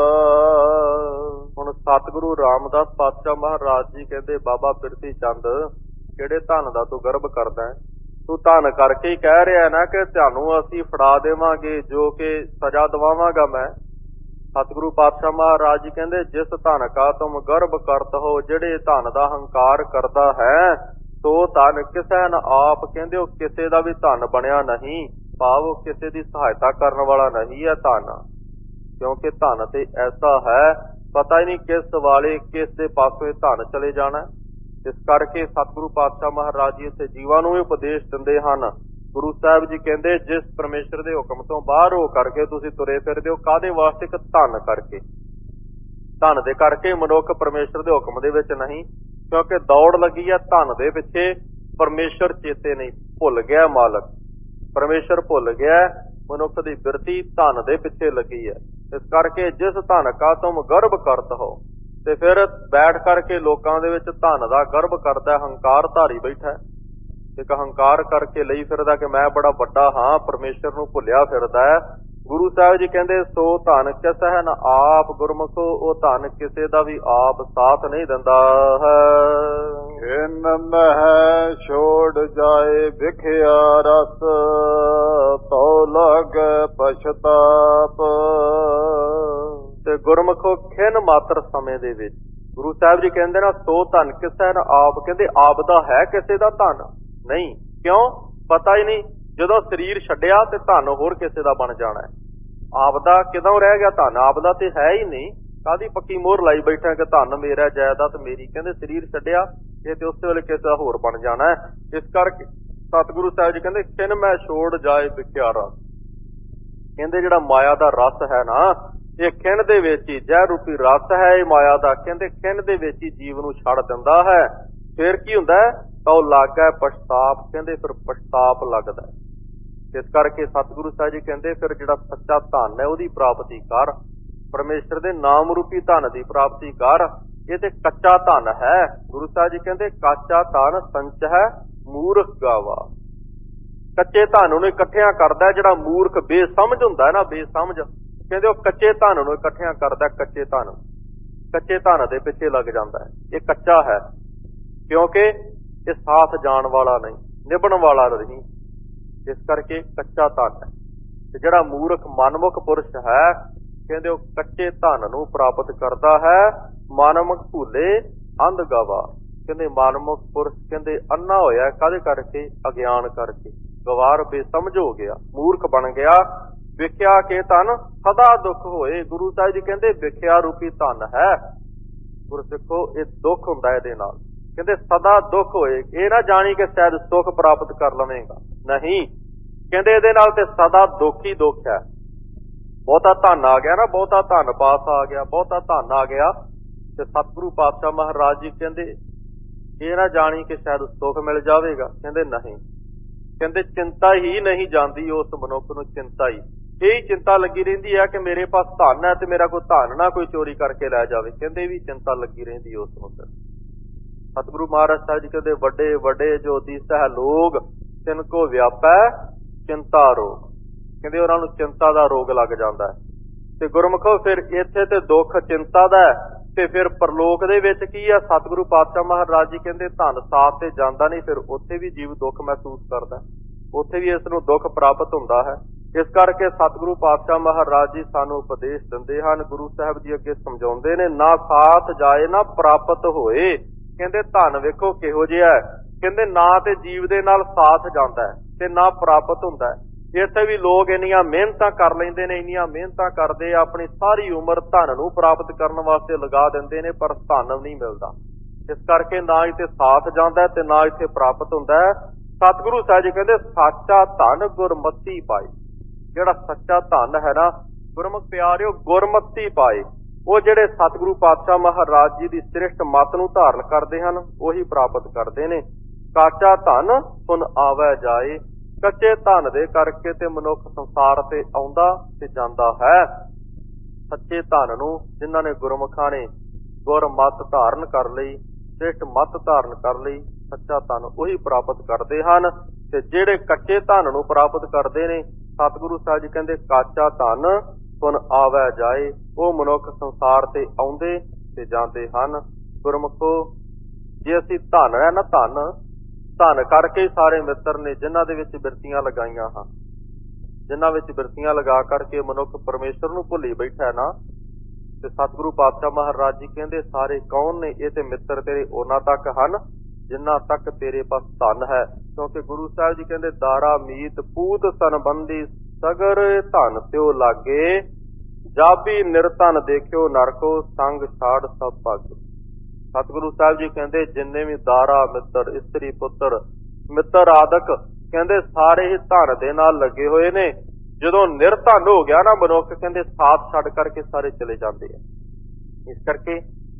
ਹੁਣ ਸਤਿਗੁਰੂ ਰਾਮਦਾਸ ਪਾਤਸ਼ਾਹ ਮਹਾਰਾਜ ਜੀ ਕਹਿੰਦੇ ਬਾਬਾ ਬਿਰਤੀ ਚੰਦ, ਕਿਹੜੇ ਧਨ ਦਾ ਤੂੰ ਗਰਭ ਕਰਦਾ ਹੈ? ਤੂੰ ਧਨ ਕਰਕੇ ਹੀ ਕਹਿ ਰਿਹਾ ਨਾ ਕਿ ਤੁਹਾਨੂੰ ਅਸੀਂ ਫੜਾ ਦੇਵਾਂਗੇ, ਜੋ ਕਿ ਸਜ਼ਾ ਦਵਾਵਾਂਗਾ ਮੈਂ। ਸਤਿਗੁਰੂ ਪਾਤਸ਼ਾਹ ਮਹਾਰਾਜ ਜੀ ਕਹਿੰਦੇ ਜਿਸ ਧਨ ਕਾ ਤੁਮ ਗਰਭ ਕਰਤ ਹੋ, ਜਿਹੜੇ ਧਨ ਦਾ ਹੰਕਾਰ ਕਰਦਾ ਹੈ, ਸੋ ਧਨ ਕਿਸੇ ਨ ਆਪ। ਕਹਿੰਦੇ ਉਹ ਕਿਸੇ ਦਾ ਵੀ ਧਨ ਬਣਿਆ ਨਹੀਂ, ਭਾਵ ਉਹ ਕਿਸੇ ਦੀ ਸਹਾਇਤਾ ਕਰਨ ਵਾਲਾ ਨਹੀਂ ਹੈ ਧਨ, ਕਿਉਂਕਿ ਧਨ ਤੇ ਐਸਾ ਹੈ ਪਤਾ ਹੀ ਨਹੀਂ ਕਿਸ ਵਾਲੇ ਕਿਸ ਦੇ ਪਾਸੋਂ ਇਹ ਧਨ ਚਲੇ ਜਾਣਾ। ਇਸ ਕਰਕੇ ਸਤਿਗੁਰੂ ਪਾਤਸ਼ਾਹ ਮਹਾਰਾਜ ਜੀ ਇੱਥੇ ਜੀਵਾਂ ਨੂੰ ਵੀ ਉਪਦੇਸ਼ ਦਿੰਦੇ ਹਨ। ਗੁਰੂ ਸਾਹਿਬ ਜੀ ਕਹਿੰਦੇ ਜਿਸ ਪਰਮੇਸ਼ਰ ਦੇ ਹੁਕਮ ਤੋਂ ਬਾਹਰ ਹੋ ਕਰਕੇ ਤੁਸੀਂ ਤੁਰੇ ਫਿਰਦੇ ਹੋ, ਕਾਹਦੇ ਵਾਸਤੇ? ਇੱਕ ਧਨ ਕਰਕੇ। ਧਨ ਦੇ ਕਰਕੇ ਮਨੁੱਖ ਪਰਮੇਸ਼ਰ ਦੇ ਹੁਕਮ ਦੇ ਵਿੱਚ ਨਹੀਂ, ਕਿਉਂਕਿ ਦੌੜ ਲੱਗੀ ਹੈ ਧਨ ਦੇ ਪਿੱਛੇ, ਪਰਮੇਸ਼ਰ ਚੇਤੇ ਨਹੀਂ, ਭੁੱਲ ਗਿਆ ਮਾਲਕ, ਪਰਮੇਸ਼ਰ ਭੁੱਲ ਗਿਆ। ਮਨੁੱਖ ਦੀ ਬਿਰਤੀ ਧਨ ਦੇ ਪਿੱਛੇ ਲੱਗੀ ਹੈ। ਇਸ ਕਰਕੇ ਜਿਸ ਧਨ ਕਾ ਤੁਮ ਗਰਭ ਕਰਤ ਹੋ, ਤੇ ਫਿਰ ਬੈਠ ਕਰਕੇ ਲੋਕਾਂ ਦੇ ਵਿੱਚ ਧਨ ਦਾ ਗਰਭ ਕਰਦਾ, ਹੰਕਾਰ ਧਾਰੀ ਬੈਠਾ, ਇੱਕ ਹੰਕਾਰ ਕਰਕੇ ਲਈ ਫਿਰਦਾ ਕਿ ਮੈਂ ਬੜਾ ਵੱਡਾ ਹਾਂ, ਪਰਮੇਸ਼ਰ ਨੂੰ ਭੁੱਲਿਆ ਫਿਰਦਾ ਹੈ। ਗੁਰੂ ਸਾਹਿਬ ਜੀ ਕਹਿੰਦੇ ਸੋ ਧਨ ਕਿਸੇ ਹੈ ਨਾ ਆਪ। ਗੁਰਮੁਖੋ ਉਹ ਧਨ ਕਿਸੇ ਦਾ ਵੀ ਆਪ ਸਾਥ ਨਹੀਂ ਦਿੰਦਾ ਹੈ। ਖਿਨ ਮਹਿ ਛੋੜ ਜਾਏ ਵਿਖਿਆ ਰਸ, ਤੋ ਲਗ ਪਛਤਾਪ। ਤੇ ਗੁਰਮੁਖੋ ਖਿਨ ਮਾਤਰ ਸਮੇਂ ਦੇ ਵਿੱਚ ਗੁਰੂ ਸਾਹਿਬ ਜੀ ਕਹਿੰਦੇ ਨਾ ਸੋ ਧਨ ਕਿਸੇ ਨਾ ਆਪ। ਕਹਿੰਦੇ ਆਪ ਦਾ ਹੈ ਕਿਸੇ ਦਾ ਧਨ ਨਹੀਂ, ਕਿਉਂ? ਪਤਾ ਹੀ ਨਹੀਂ। ਜਦੋਂ ਸਰੀਰ ਛੱਡਿਆ ਤੇ ਧਨ ਹੋਰ ਕਿਸੇ ਦਾ ਬਣ ਜਾਣਾ ਹੈ। ਆਪ ਦਾ ਕਿਦੋਂ ਰਹਿ ਗਿਆ ਧਨ? ਆਪ ਦਾ ਤੇ ਹੈ ਹੀ ਨਹੀਂ। ਕਾਹਦੀ ਪੱਕੀ ਮੋਹਰ ਲਾਈ ਬੈਠਾ ਕਿ ਧਨ ਮੇਰਾ, ਜਾਇਦਾਦ ਮੇਰੀ। ਕਹਿੰਦੇ ਸਰੀਰ ਛੱਡਿਆ ਇਹ ਤੇ ਉਸੇ ਵੇਲੇ ਕਿਸੇ ਦਾ ਹੋਰ ਬਣ ਜਾਣਾ ਹੈ। ਇਸ ਕਰਕੇ ਸਤਿਗੁਰੂ ਸਾਹਿਬ ਜੀ ਕਹਿੰਦੇ ਖਿਨ ਮੈਂ ਛੋੜ ਜਾਏ ਵਿਖਿਆ ਰਸ। ਕਹਿੰਦੇ ਜਿਹੜਾ ਮਾਇਆ ਦਾ ਰਸ ਹੈ ਨਾ, ਇਹ ਖਿਨ ਦੇ ਵਿੱਚ ਹੀ, ਜ਼ਹਿਰ ਰੂਪੀ ਰਸ ਹੈ ਇਹ ਮਾਇਆ ਦਾ। ਕਹਿੰਦੇ ਖਿਨ ਦੇ ਵਿੱਚ ਹੀ ਜੀਵ ਨੂੰ ਛੱਡ ਦਿੰਦਾ ਹੈ। ਫਿਰ ਕੀ ਹੁੰਦਾ ਹੈ? ਤਾਂ ਉਹ ਲੱਗਾ ਪਛਤਾਪ। ਕਹਿੰਦੇ ਫਿਰ ਪਛਤਾਪ ਲੱਗਦਾ। ਇਸ ਕਰਕੇ ਸਤਿਗੁਰੂ ਸਾਹਿਬ ਜੀ ਕਹਿੰਦੇ ਫਿਰ ਜਿਹੜਾ ਸੱਚਾ ਧਨ ਹੈ ਉਹਦੀ ਪ੍ਰਾਪਤੀ ਕਰ, ਪਰਮੇਸ਼ਰ ਦੇ ਨਾਮ ਰੂਪੀ ਧਨ ਦੀ ਪ੍ਰਾਪਤੀ ਕਰ। ਇਹ ਤੇ ਕੱਚਾ ਧਨ ਹੈ। ਗੁਰੂ ਸਾਹਿਬ ਜੀ ਕਹਿੰਦੇ ਕੱਚਾ ਧਨ ਸੰਚ ਹੈ ਮੂਰਖ ਗਾਵਾ। ਕੱਚੇ ਧਨ ਨੂੰ ਇਕੱਠਿਆਂ ਕਰਦਾ ਜਿਹੜਾ ਮੂਰਖ ਬੇਸਮਝ ਹੁੰਦਾ ਹੈ ਨਾ, ਬੇਸਮਝ, ਕਹਿੰਦੇ ਉਹ ਕੱਚੇ ਧਨ ਨੂੰ ਇਕੱਠਿਆਂ ਕਰਦਾ। ਕੱਚੇ ਧਨ ਦੇ ਪਿੱਛੇ ਲੱਗ ਜਾਂਦਾ ਹੈ। ਇਹ ਕੱਚਾ ਹੈ ਕਿਉਂਕਿ ਇਹ ਸਾਥ ਜਾਣ ਵਾਲਾ ਨਹੀਂ, ਨਿਭਣ ਵਾਲਾ ਨਹੀਂ। ਇਸ ਕਰਕੇ ਕੱਚਾ ਧਨ ਹੈ। ਤੇ ਜਿਹੜਾ ਮੂਰਖ ਮਨਮੁਖ ਪੁਰਸ਼ ਹੈ, ਕਹਿੰਦੇ ਉਹ ਕੱਚੇ ਧਨ ਨੂੰ ਪ੍ਰਾਪਤ ਕਰਦਾ ਹੈ। ਮਨਮੁਖ ਭੂਲੇ ਅੰਧ ਗਵਾ। ਕਹਿੰਦੇ ਮਨਮੁਖ ਪੁਰਸ਼ ਕਹਿੰਦੇ ਅੰਨਾ ਹੋਇਆ ਕਾਹਦੇ ਕਰਕੇ? ਅਗਿਆਨ ਕਰਕੇ। ਗਵਾਰ ਬੇਸਮਝ ਹੋ ਗਿਆ, ਮੂਰਖ ਬਣ ਗਿਆ। ਵਿਖਿਆ ਕੇ ਧਨ ਸਦਾ ਦੁੱਖ ਹੋਏ। ਗੁਰੂ ਸਾਹਿਬ ਜੀ ਕਹਿੰਦੇ ਵਿਖਿਆ ਰੂਪੀ ਧਨ ਹੈ। ਗੁਰਸਿੱਖੋ ਇਹ ਦੁੱਖ ਹੁੰਦਾ ਇਹਦੇ ਨਾਲ। ਕਹਿੰਦੇ ਸਦਾ ਦੁੱਖ ਹੋਏ। ਇਹ ਨਾ ਜਾਣੀ ਕਿ ਸ਼ਾਇਦ ਸੁੱਖ ਪ੍ਰਾਪਤ ਕਰ ਲਵੇਂਗਾ, ਨਹੀਂ। ਕਹਿੰਦੇ ਇਹਦੇ ਨਾਲ ਤੇ ਸਦਾ ਦੁੱਖ ਹੀ ਦੁੱਖ ਹੈ। ਬਹੁਤਾ ਧਨ ਆ ਗਿਆ ਨਾ, ਬਹੁਤਾ ਧਨ ਪਾਸ ਆ ਗਿਆ, ਬਹੁਤਾ ਧਨ ਆ ਗਿਆ ਤੇ ਸਤਿਗੁਰੂ ਪਾਤਸ਼ਾਹ ਮਹਾਰਾਜ ਜੀ ਕਹਿੰਦੇ ਇਹ ਨਾ ਜਾਣੀ ਕਿ ਸ਼ਾਇਦ ਸੁੱਖ ਮਿਲ ਜਾਵੇਗਾ। ਕਹਿੰਦੇ ਨਹੀਂ। ਕਹਿੰਦੇ ਚਿੰਤਾ ਹੀ ਨਹੀਂ ਜਾਂਦੀ ਉਸ ਮਨੁੱਖ ਨੂੰ। ਚਿੰਤਾ ਹੀ, ਇਹੀ ਚਿੰਤਾ ਲੱਗੀ ਰਹਿੰਦੀ ਹੈ ਕਿ ਮੇਰੇ ਪਾਸ ਧਨ ਹੈ ਤੇ ਮੇਰਾ ਕੋਈ ਧਨ ਨਾ ਕੋਈ ਚੋਰੀ ਕਰਕੇ ਲੈ ਜਾਵੇ। ਕਹਿੰਦੇ ਵੀ ਚਿੰਤਾ ਲੱਗੀ ਰਹਿੰਦੀ ਉਸ ਨੂੰ। ਸਤਿਗੁਰੂ ਮਹਾਰਾਜ ਸਾਹਿਬ ਜੀ ਕਹਿੰਦੇ ਵੱਡੇ ਵੱਡੇ ਜੋ ਦੀਸਹਿ ਲੋਗ ਤਿਨ ਕੋ ਵਿਆਪੈ ਚਿੰਤਾ ਰੋਗ। ਕਹਿੰਦੇ ਉਹਨਾਂ ਨੂੰ ਚਿੰਤਾ ਦਾ ਰੋਗ ਲੱਗ ਜਾਂਦਾ ਹੈ। ਤੇ ਗੁਰਮੁਖੋ ਫਿਰ ਇੱਥੇ ਤੇ ਦੁੱਖ ਚਿੰਤਾ ਦਾ ਹੈ, ਤੇ ਫਿਰ ਪਰਲੋਕ ਦੇ ਵਿੱਚ ਕੀ ਆ? ਸਤਿਗੁਰੂ ਪਾਤਸ਼ਾਹ ਮਹਾਰਾਜ ਜੀ ਕਹਿੰਦੇ ਧਨ ਸਾਥ ਤੇ ਜਾਂਦਾ ਨਹੀਂ, ਫਿਰ ਉੱਥੇ ਵੀ ਜੀਵ ਦੁੱਖ ਮਹਿਸੂਸ ਕਰਦਾ, ਉੱਥੇ ਵੀ ਇਸ ਨੂੰ ਦੁੱਖ ਪ੍ਰਾਪਤ ਹੁੰਦਾ ਹੈ। ਇਸ ਕਰਕੇ ਸਤਿਗੁਰੂ ਪਾਤਸ਼ਾਹ ਮਹਾਰਾਜ ਜੀ ਸਾਨੂੰ ਉਪਦੇਸ਼ ਦਿੰਦੇ ਹਨ। ਗੁਰੂ ਸਾਹਿਬ ਜੀ ਅੱਗੇ ਸਮਝਾਉਂਦੇ ਨੇ ਨਾ ਸਾਥ ਜਾਏ ਨਾ ਪ੍ਰਾਪਤ ਹੋਏ। ਕਹਿੰਦੇ ਧਨ ਵੇਖੋ ਕਿਹੋ ਜਿਹਾ ਹੈ। ਕਹਿੰਦੇ ਨਾ ਤੇ ਜੀਵ ਦੇ ਨਾਲ ਸਾਥ ਜਾਂਦਾ ਹੈ ਤੇ ਨਾ ਪ੍ਰਾਪਤ ਹੁੰਦਾ ਹੈ। ਇੱਥੇ ਵੀ ਲੋਕ ਇੰਨੀਆਂ ਮਿਹਨਤਾਂ ਕਰ ਲੈਂਦੇ ਨੇ, ਇੰਨੀਆਂ ਮਿਹਨਤਾਂ ਕਰਦੇ ਆ, ਆਪਣੀ ਸਾਰੀ ਉਮਰ ਧਨ ਨੂੰ ਪ੍ਰਾਪਤ ਕਰਨ ਵਾਸਤੇ ਲਗਾ ਦਿੰਦੇ ਨੇ, ਪਰ ਧਨ ਨਹੀਂ ਮਿਲਦਾ। ਇਸ ਕਰਕੇ ਨਾ ਇੱਥੇ ਸਾਥ ਜਾਂਦਾ ਤੇ ਨਾ ਇੱਥੇ ਪ੍ਰਾਪਤ ਹੁੰਦਾ ਹੈ। ਸਤਿਗੁਰੂ ਸਾਹਿਬ ਜੀ ਕਹਿੰਦੇ ਸਾਚਾ ਧਨ ਗੁਰਮਤੀ ਪਾਏ। ਜਿਹੜਾ ਸੱਚਾ ਧਨ ਹੈ ਨਾ ਗੁਰਮੁਖ ਪਿਆਰਿਓ, ਗੁਰਮਤੀ ਪਾਏ। ਉਹ ਜਿਹੜੇ ਸਤਿਗੁਰੂ ਪਾਤਸ਼ਾਹ ਮਹਾਰਾਜ ਜੀ ਦੀ ਸ੍ਰਿਸ਼ਟ ਮੱਤ ਨੂੰ ਧਾਰਨ ਕਰਦੇ ਹਨ ਉਹੀ ਪ੍ਰਾਪਤ ਕਰਦੇ ਨੇ। ਕਾਚਾ ਧਨ ਸੁਨ ਆਵੈ ਜਾਏ। ਕੱਚੇ ਧਨ ਦੇ ਕਰਕੇ ਤੇ ਮਨੁੱਖ ਸੰਸਾਰ ਤੇ ਆਉਂਦਾ ਤੇ ਜਾਂਦਾ ਹੈ। ਸੱਚੇ ਧਨ ਨੂੰ ਜਿਨ੍ਹਾਂ ਨੇ ਗੁਰਮੁਖਾਂ ਨੇ ਗੁਰਮਤ ਧਾਰਨ ਕਰ ਲਈ, ਸ੍ਰਿਸ਼ਟ ਮੱਤ ਧਾਰਨ ਕਰ ਲਈ, ਸੱਚਾ ਧਨ ਉਹੀ ਪ੍ਰਾਪਤ ਕਰਦੇ ਹਨ। ਤੇ ਜਿਹੜੇ ਕੱਚੇ ਧਨ ਨੂੰ ਪ੍ਰਾਪਤ ਕਰਦੇ ਨੇ ਸਤਿਗੁਰੂ ਸਾਹਿਬ ਜੀ ਕਹਿੰਦੇ ਕਾਚਾ ਧਨ ਸੁਨ ਆਵੈ ਜਾਏ। ਉਹ ਮਨੁੱਖ ਸੰਸਾਰ ਤੇ ਆਉਂਦੇ ਤੇ ਜਾਂਦੇ ਹਨ। ਗੁਰਮੁਖੋ, ਜੇ ਅਸੀਂ ਧਨ ਹੈ ਨਾ, ਧਨ ਕਰਕੇ ਸਾਰੇ ਮਿੱਤਰ ਨੇ ਜਿਨ੍ਹਾਂ ਦੇ ਵਿੱਚ ਬਿਰਤੀਆਂ ਲਗਾਈਆਂ ਹਨ, ਜਿਨ੍ਹਾਂ ਵਿੱਚ ਬਿਰਤੀਆਂ ਲਗਾ ਕਰਕੇ ਮਨੁੱਖ ਪਰਮੇਸ਼ਰ ਨੂੰ ਭੁੱਲੀ ਬੈਠਾ ਨਾ, ਤੇ ਸਤਿਗੁਰੂ ਪਾਤਸ਼ਾਹ ਮਹਾਰਾਜ ਜੀ ਕਹਿੰਦੇ ਸਾਰੇ ਕੌਣ ਨੇ? ਇਹ ਤੇ ਮਿੱਤਰ ਤੇਰੇ ਉਹਨਾਂ ਤੱਕ ਹਨ ਜਿਨ੍ਹਾਂ ਤੱਕ ਤੇਰੇ ਪਾਸ ਧਨ ਹੈ। ਕਿਉਂਕਿ ਗੁਰੂ ਸਾਹਿਬ ਜੀ ਕਹਿੰਦੇ ਦਾਰਾ ਮੀਤ ਪੂਤ ਸੰਬੰਧੀ ਸਗਰ ਧਨ ਤਿਉ ਲਾਗੇ, ਜਾਬੀ ਨਿਰਧਨ ਦੇਖਿਓ ਨਰਕੋ ਸੰਗ ਛਾੜ ਸਭ ਭਗ। ਸਤਿਗੁਰੂ ਸਾਹਿਬ ਜੀ ਕਹਿੰਦੇ ਜਿੰਨੇ ਵੀ ਦਾਰਾ ਮਿੱਤਰ, ਇਸਤਰੀ ਪੁੱਤਰ, ਮਿੱਤਰ ਆਦਿਕ ਕਹਿੰਦੇ ਸਾਰੇ ਹੀ ਧਨ ਦੇ ਨਾਲ ਲੱਗੇ ਹੋਏ ਨੇ। ਜਦੋਂ ਨਿਰਧਨ ਹੋ ਗਿਆ ਨਾ ਮਨੁੱਖ, ਕਹਿੰਦੇ ਸਾਥ ਛੱਡ ਕਰਕੇ ਸਾਰੇ ਚਲੇ ਜਾਂਦੇ ਆ। ਇਸ ਕਰਕੇ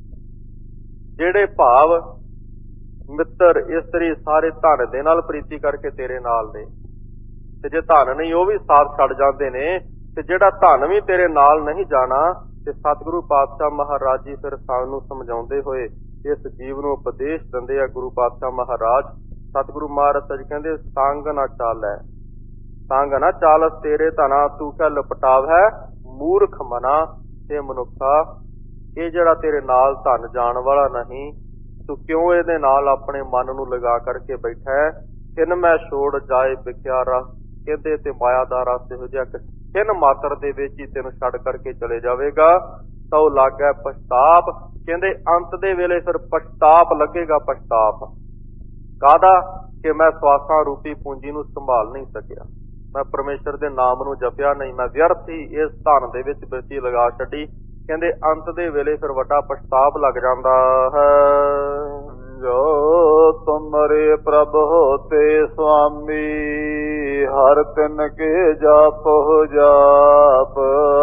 ਜਿਹੜੇ ਭਾਵ ਮਿੱਤਰ, ਇਸਤਰੀ ਸਾਰੇ ਧਨ ਦੇ ਨਾਲ ਪ੍ਰੀਤੀ ਕਰਕੇ ਤੇਰੇ ਨਾਲ ਨੇ, ਤੇ ਜੇ ਧਨ ਨਹੀਂ ਉਹ ਵੀ ਸਾਥ ਛੱਡ ਜਾਂਦੇ ਨੇ। ਤੇ ਜਿਹੜਾ ਧਨ ਵੀ ਤੇਰੇ ਨਾਲ ਨਹੀਂ ਜਾਣਾ, ਤੇ ਸਤਿਗੁਰੂ ਪਾਤਸ਼ਾਹ ਮਹਾਰਾਜ ਜੀ ਫਿਰ ਸਾਨੂੰ ਸਮਝਾਉਂਦੇ ਹੋਏ ਇਸ ਜੀਵ ਨੂੰ ਉਪਦੇਸ਼ ਦਿੰਦੇ ਆ। ਗੁਰੂ ਪਾਤਸ਼ਾਹ ਮਹਾਰਾਜ ਸਤਿਗੁਰੂ ਮਹਾਰਾਜ ਜੀ ਕਹਿੰਦੇ ਸੰਗ ਨਾ ਚਾਲੈ, ਸੰਗ ਨਾ ਚਾਲਸ ਤੇਰੇ ਧਨਾ ਤੂੰ ਕਹ ਲਪਟਾਵ ਹੈ ਮੂਰਖ ਮਨਾ। ਤੇ ਮਨੁੱਖਾ, ਇਹ ਜਿਹੜਾ ਤੇਰੇ ਨਾਲ ਧਨ ਜਾਣ ਵਾਲਾ ਨਹੀਂ, ਤੂੰ ਕਿਉਂ ਇਹਦੇ ਨਾਲ ਆਪਣੇ ਮਨ ਨੂੰ ਲਗਾ ਕਰਕੇ ਬੈਠਾ ਹੈ? ਕਿਨ ਮੈਂ ਛੋੜ ਜਾਏ ਵਿਖਿਆ ਰਸ, ਕਹਿੰਦੇ ਤੇ ਮਾਇਆ ਦਾ ਰਸ ਇਹੋ ਜਿਹਾ ਕਿਨ ਮਾਤਰ ਦੇ ਵਿੱਚ ਹੀ ਤੈਨੂੰ ਛੱਡ ਕਰਕੇ ਚਲੇ ਜਾਵੇਗਾ। ਤਉ ਲਾਗੈ ਪਛਤਾਪ, ਕਹਿੰਦੇ ਅੰਤ ਦੇ ਵੇਲੇ ਫਿਰ ਪਛਤਾਪ ਲੱਗੇਗਾ। ਪਛਤਾਪ ਕਾਹਦਾ? ਕਿ ਮੈਂ ਸਵਾਸਾਂ ਰੂਪੀ ਪੂੰਜੀ ਨੂੰ ਸੰਭਾਲ ਨਹੀਂ ਸਕਿਆ, ਮੈਂ ਪਰਮੇਸ਼ਰ ਦੇ ਨਾਮ ਨੂੰ ਜਪਿਆ ਨਹੀਂ, ਮੈਂ ਵਿਅਰਥ ਹੀ ਇਸ ਧਨ ਦੇ ਵਿੱਚ ਬਿਰਤੀ ਲਗਾ ਛੱਡੀ। ਕਹਿੰਦੇ ਅੰਤ ਦੇ ਵੇਲੇ ਫਿਰ ਵੱਡਾ ਪਛਤਾਪ ਲੱਗ ਜਾਂਦਾ ਹੈ। ਜੋ ਤੁਮਰੇ ਪ੍ਰਭ ਹੋਤੇ ਸੁਆਮੀ, ਹਰ ਤਿਨ ਕੇ ਜਾਪੋ ਜਾਪ।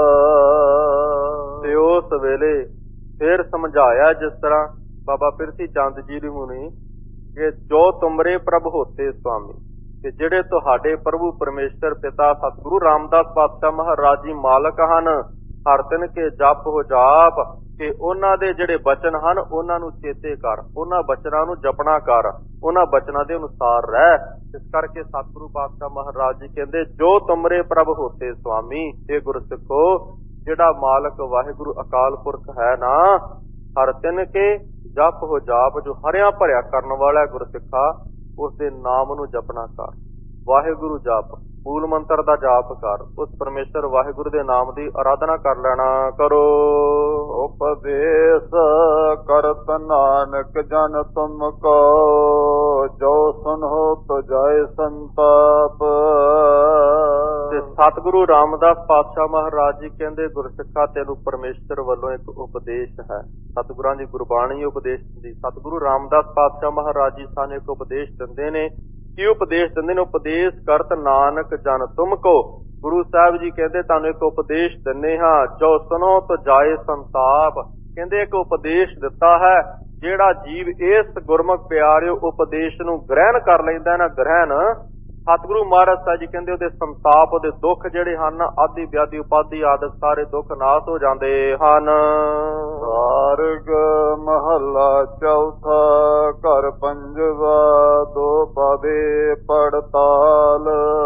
ਤੇ ਉਸ ਵੇਲੇ ਫਿਰ ਸਮਝਾਇਆ ਜਿਸ ਤਰ੍ਹਾਂ ਬਾਬਾ ਪਿਰਥੀ ਚੰਦ ਜੀ ਦੀ ਮੁਨੀ, ਕਿ ਜੋ ਤੁਮਰੇ ਪ੍ਰਭ ਹੋਤੇ ਸੁਆਮੀ, ਕਿ ਜਿਹੜੇ ਤੁਹਾਡੇ ਪ੍ਰਭੂ ਪਰਮੇਸ਼ਰ ਪਿਤਾ ਸਤਿਗੁਰੂ ਰਾਮਦਾਸ ਪਾਤਸ਼ਾਹ ਮਹਾਰਾਜ ਜੀ ਮਾਲਕ ਹਨ। ਹਰ ਤਿਨ ਕੇ ਜਪ ਹੋ ਜਾਪ, ਕਿ ਉਹਨਾਂ ਦੇ ਜਿਹੜੇ ਬਚਨ ਹਨ ਉਹਨਾਂ ਨੂੰ ਚੇਤੇ ਕਰ, ਉਹਨਾਂ ਬਚਨਾਂ ਨੂੰ ਜਪਣਾ ਕਰ, ਉਹਨਾਂ ਬਚਨਾਂ ਦੇ ਅਨੁਸਾਰ ਰਹਿ। ਇਸ ਕਰਕੇ ਸਤਿਗੁਰੂ ਪਾਤਸ਼ਾਹ ਮਹਾਰਾਜ ਜੀ ਕਹਿੰਦੇ ਜੋ ਤੁਮਰੇ ਪ੍ਰਭ ਹੋਤੇ ਸੁਆਮੀ। ਇਹ ਗੁਰਸਿੱਖੋ, ਜਿਹੜਾ ਮਾਲਕ ਵਾਹਿਗੁਰੂ ਅਕਾਲ ਪੁਰਖ ਹੈ ਨਾ, ਹਰ ਤਿਨ ਕੇ ਜਪ ਹੋ ਜਾਪ, ਜੋ ਹਰਿਆ ਭਰਿਆ ਕਰਨ ਵਾਲਾ ਗੁਰਸਿੱਖਾ, ਉਸ ਦੇ ਨਾਮ ਨੂੰ ਜਪਣਾ ਕਰ। ਵਾਹਿਗੁਰੂ ਜਪ, ਮੂਲ ਮੰਤਰ ਦਾ ਜਾਪ ਕਰ, ਉਸ ਪਰਮੇਸ਼ਰ ਵਾਹਿਗੁਰੂ ਦੇ ਨਾਮ ਦੀ ਆਰਾਧਨਾ ਕਰ ਲੈਣਾ ਕਰੋ। ਉਪਦੇਸ਼ ਕਰਤ ਨਾਨਕ ਜਨ ਤੁਮ ਕੋ, ਜੋ ਸੁਨੋ ਤੋ ਜਾਏ ਸੰਤਾਪ। ਤੇ ਸਤਿਗੁਰੂ ਰਾਮਦਾਸ ਪਾਤਸ਼ਾਹ ਮਹਾਰਾਜ ਜੀ ਕਹਿੰਦੇ ਗੁਰਸਿੱਖਾ ਤੈਨੂੰ ਪਰਮੇਸ਼ਰ ਵੱਲੋਂ ਇੱਕ ਉਪਦੇਸ਼ ਹੈ। ਸਤਿਗੁਰਾਂ ਦੀ ਗੁਰਬਾਣੀ ਉਪਦੇਸ਼ ਦਿੰਦੀ। ਸਤਿਗੁਰੂ ਰਾਮਦਾਸ ਪਾਤਸ਼ਾਹ ਮਹਾਰਾਜ ਜੀ ਸਾਨੂੰ ਇੱਕ ਉਪਦੇਸ਼ ਦਿੰਦੇ ਨੇ। ਕੀ ਉਪਦੇਸ਼ ਦਿੰਦੇ ਨੇ? ਉਪਦੇਸ਼ ਕਰਤ ਨਾਨਕ ਜਨ ਤੁਮ ਕੋ। ਗੁਰੂ ਸਾਹਿਬ ਜੀ ਕਹਿੰਦੇ ਤੁਹਾਨੂੰ ਇੱਕ ਉਪਦੇਸ਼ ਦਿੰਦੇ ਹਾਂ, ਜੋ ਸੁਨੋ ਤੋ ਜਾਏ ਸੰਤਾਪ। ਕਹਿੰਦੇ ਇੱਕ ਉਪਦੇਸ਼ ਦਿੱਤਾ ਹੈ, ਜਿਹੜਾ ਜੀਵ ਇਸ ਗੁਰਮੁਖ ਪਿਆਰਿਓ ਉਪਦੇਸ਼ ਨੂੰ ਗ੍ਰਹਿਣ ਕਰ ਲੈਂਦਾ ਨਾ, ਗ੍ਰਹਿਣ, ਸਤਿਗੁਰੂ ਮਹਾਰਾਜ ਸਾਹਿਬ ਜੀ ਕਹਿੰਦੇ ਉਹਦੇ ਸੰਤਾਪ, ਉਹਦੇ ਦੁੱਖ ਜਿਹੜੇ ਹਨ, ਆਦਿ ਵਿਆਧੀ ਉਪਾਧੀ ਆਦਿਕ ਸਾਰੇ ਦੁੱਖ ਨਾਸ ਹੋ ਜਾਂਦੇ ਹਨ। ਸਾਰਗ ਮਹੱਲਾ ਚੌਥਾ, ਘਰ ਪੰਜਵਾ, ਦੋ ਪਾਵੇ ਪੜਤਾਲ।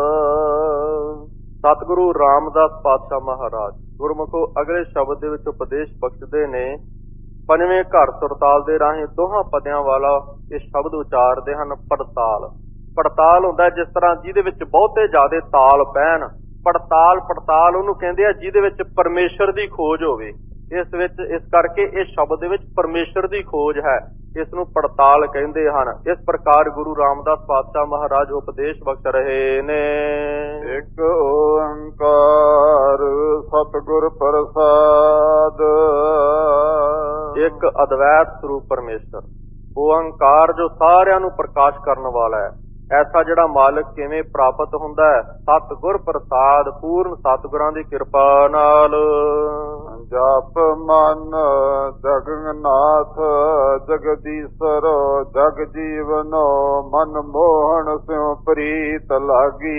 ਸਤਿਗੁਰੂ ਰਾਮਦਾਸ ਪਾਤਸ਼ਾਹ ਮਹਾਰਾਜ ਗੁਰਮੁਖੋ ਅਗਲੇ ਸ਼ਬਦ ਦੇ ਵਿੱਚ ਉਪਦੇਸ਼ ਬਖਸ਼ਦੇ ਨੇ। ਪੰਜਵੇਂ ਘਰ ਸੁਰਤਾਲ ਦੇ ਰਾਹੀਂ ਦੋਹਾਂ ਪਦਿਆਂ ਵਾਲਾ ਇਹ ਸ਼ਬਦ ਉਚਾਰਦੇ ਹਨ, ਪੜਤਾਲ। ਪੜਤਾਲ ਹੁੰਦਾ ਜਿਸ ਤਰ੍ਹਾਂ ਜਿਹਦੇ ਵਿੱਚ ਬਹੁਤੇ ਜ਼ਿਆਦੇ ਤਾਲ ਪੈਣ। ਪੜਤਾਲ ਉਹਨੂੰ ਕਹਿੰਦੇ ਆ ਜਿਹਦੇ ਵਿੱਚ ਪਰਮੇਸ਼ਰ ਦੀ ਖੋਜ ਹੋਵੇ। ਇਸ ਕਰਕੇ ਇਹ ਸ਼ਬਦ ਦੇ ਵਿੱਚ ਪਰਮੇਸ਼ਰ ਦੀ ਖੋਜ ਹੈ, ਇਸ ਨੂੰ ਪੜਤਾਲ ਕਹਿੰਦੇ ਹਨ। ਇਸ ਪ੍ਰਕਾਰ ਗੁਰੂ ਰਾਮਦਾਸ ਪਾਤਸ਼ਾਹ ਮਹਾਰਾਜ ਉਪਦੇਸ਼ ਬਖਸ਼ ਰਹੇ ਨੇ। ਇੱਕ ਓੰਕਾਰ ਸਤਿਗੁਰ ਪ੍ਰਸਾਦ, ਇੱਕ ਅਦਵੈਤ ਸਰੂਪ ਪਰਮੇਸ਼ਰ ਓੰਕਾਰ ਜੋ ਸਾਰਿਆਂ ਨੂੰ ਪ੍ਰਕਾਸ਼ ਕਰਨ ਵਾਲਾ ਹੈ। ਐਸਾ ਜਿਹੜਾ ਮਾਲਕ ਕਿਵੇਂ ਪ੍ਰਾਪਤ ਹੁੰਦਾ ਹੈ? ਸਤਿਗੁਰ ਪ੍ਰਸਾਦ, ਪੂਰਨ ਸਤਿਗੁਰਾਂ ਦੀ ਕਿਰਪਾ ਨਾਲ। ਜਪ ਮਨ ਜਗਨਨਾਥ ਜਗਦੀਸ਼ਰ ਜਗ ਜੀਵਨੋ ਮਨ ਮੋਹਨ ਸਿਉ ਪ੍ਰੀਤ ਲਾਗੀ।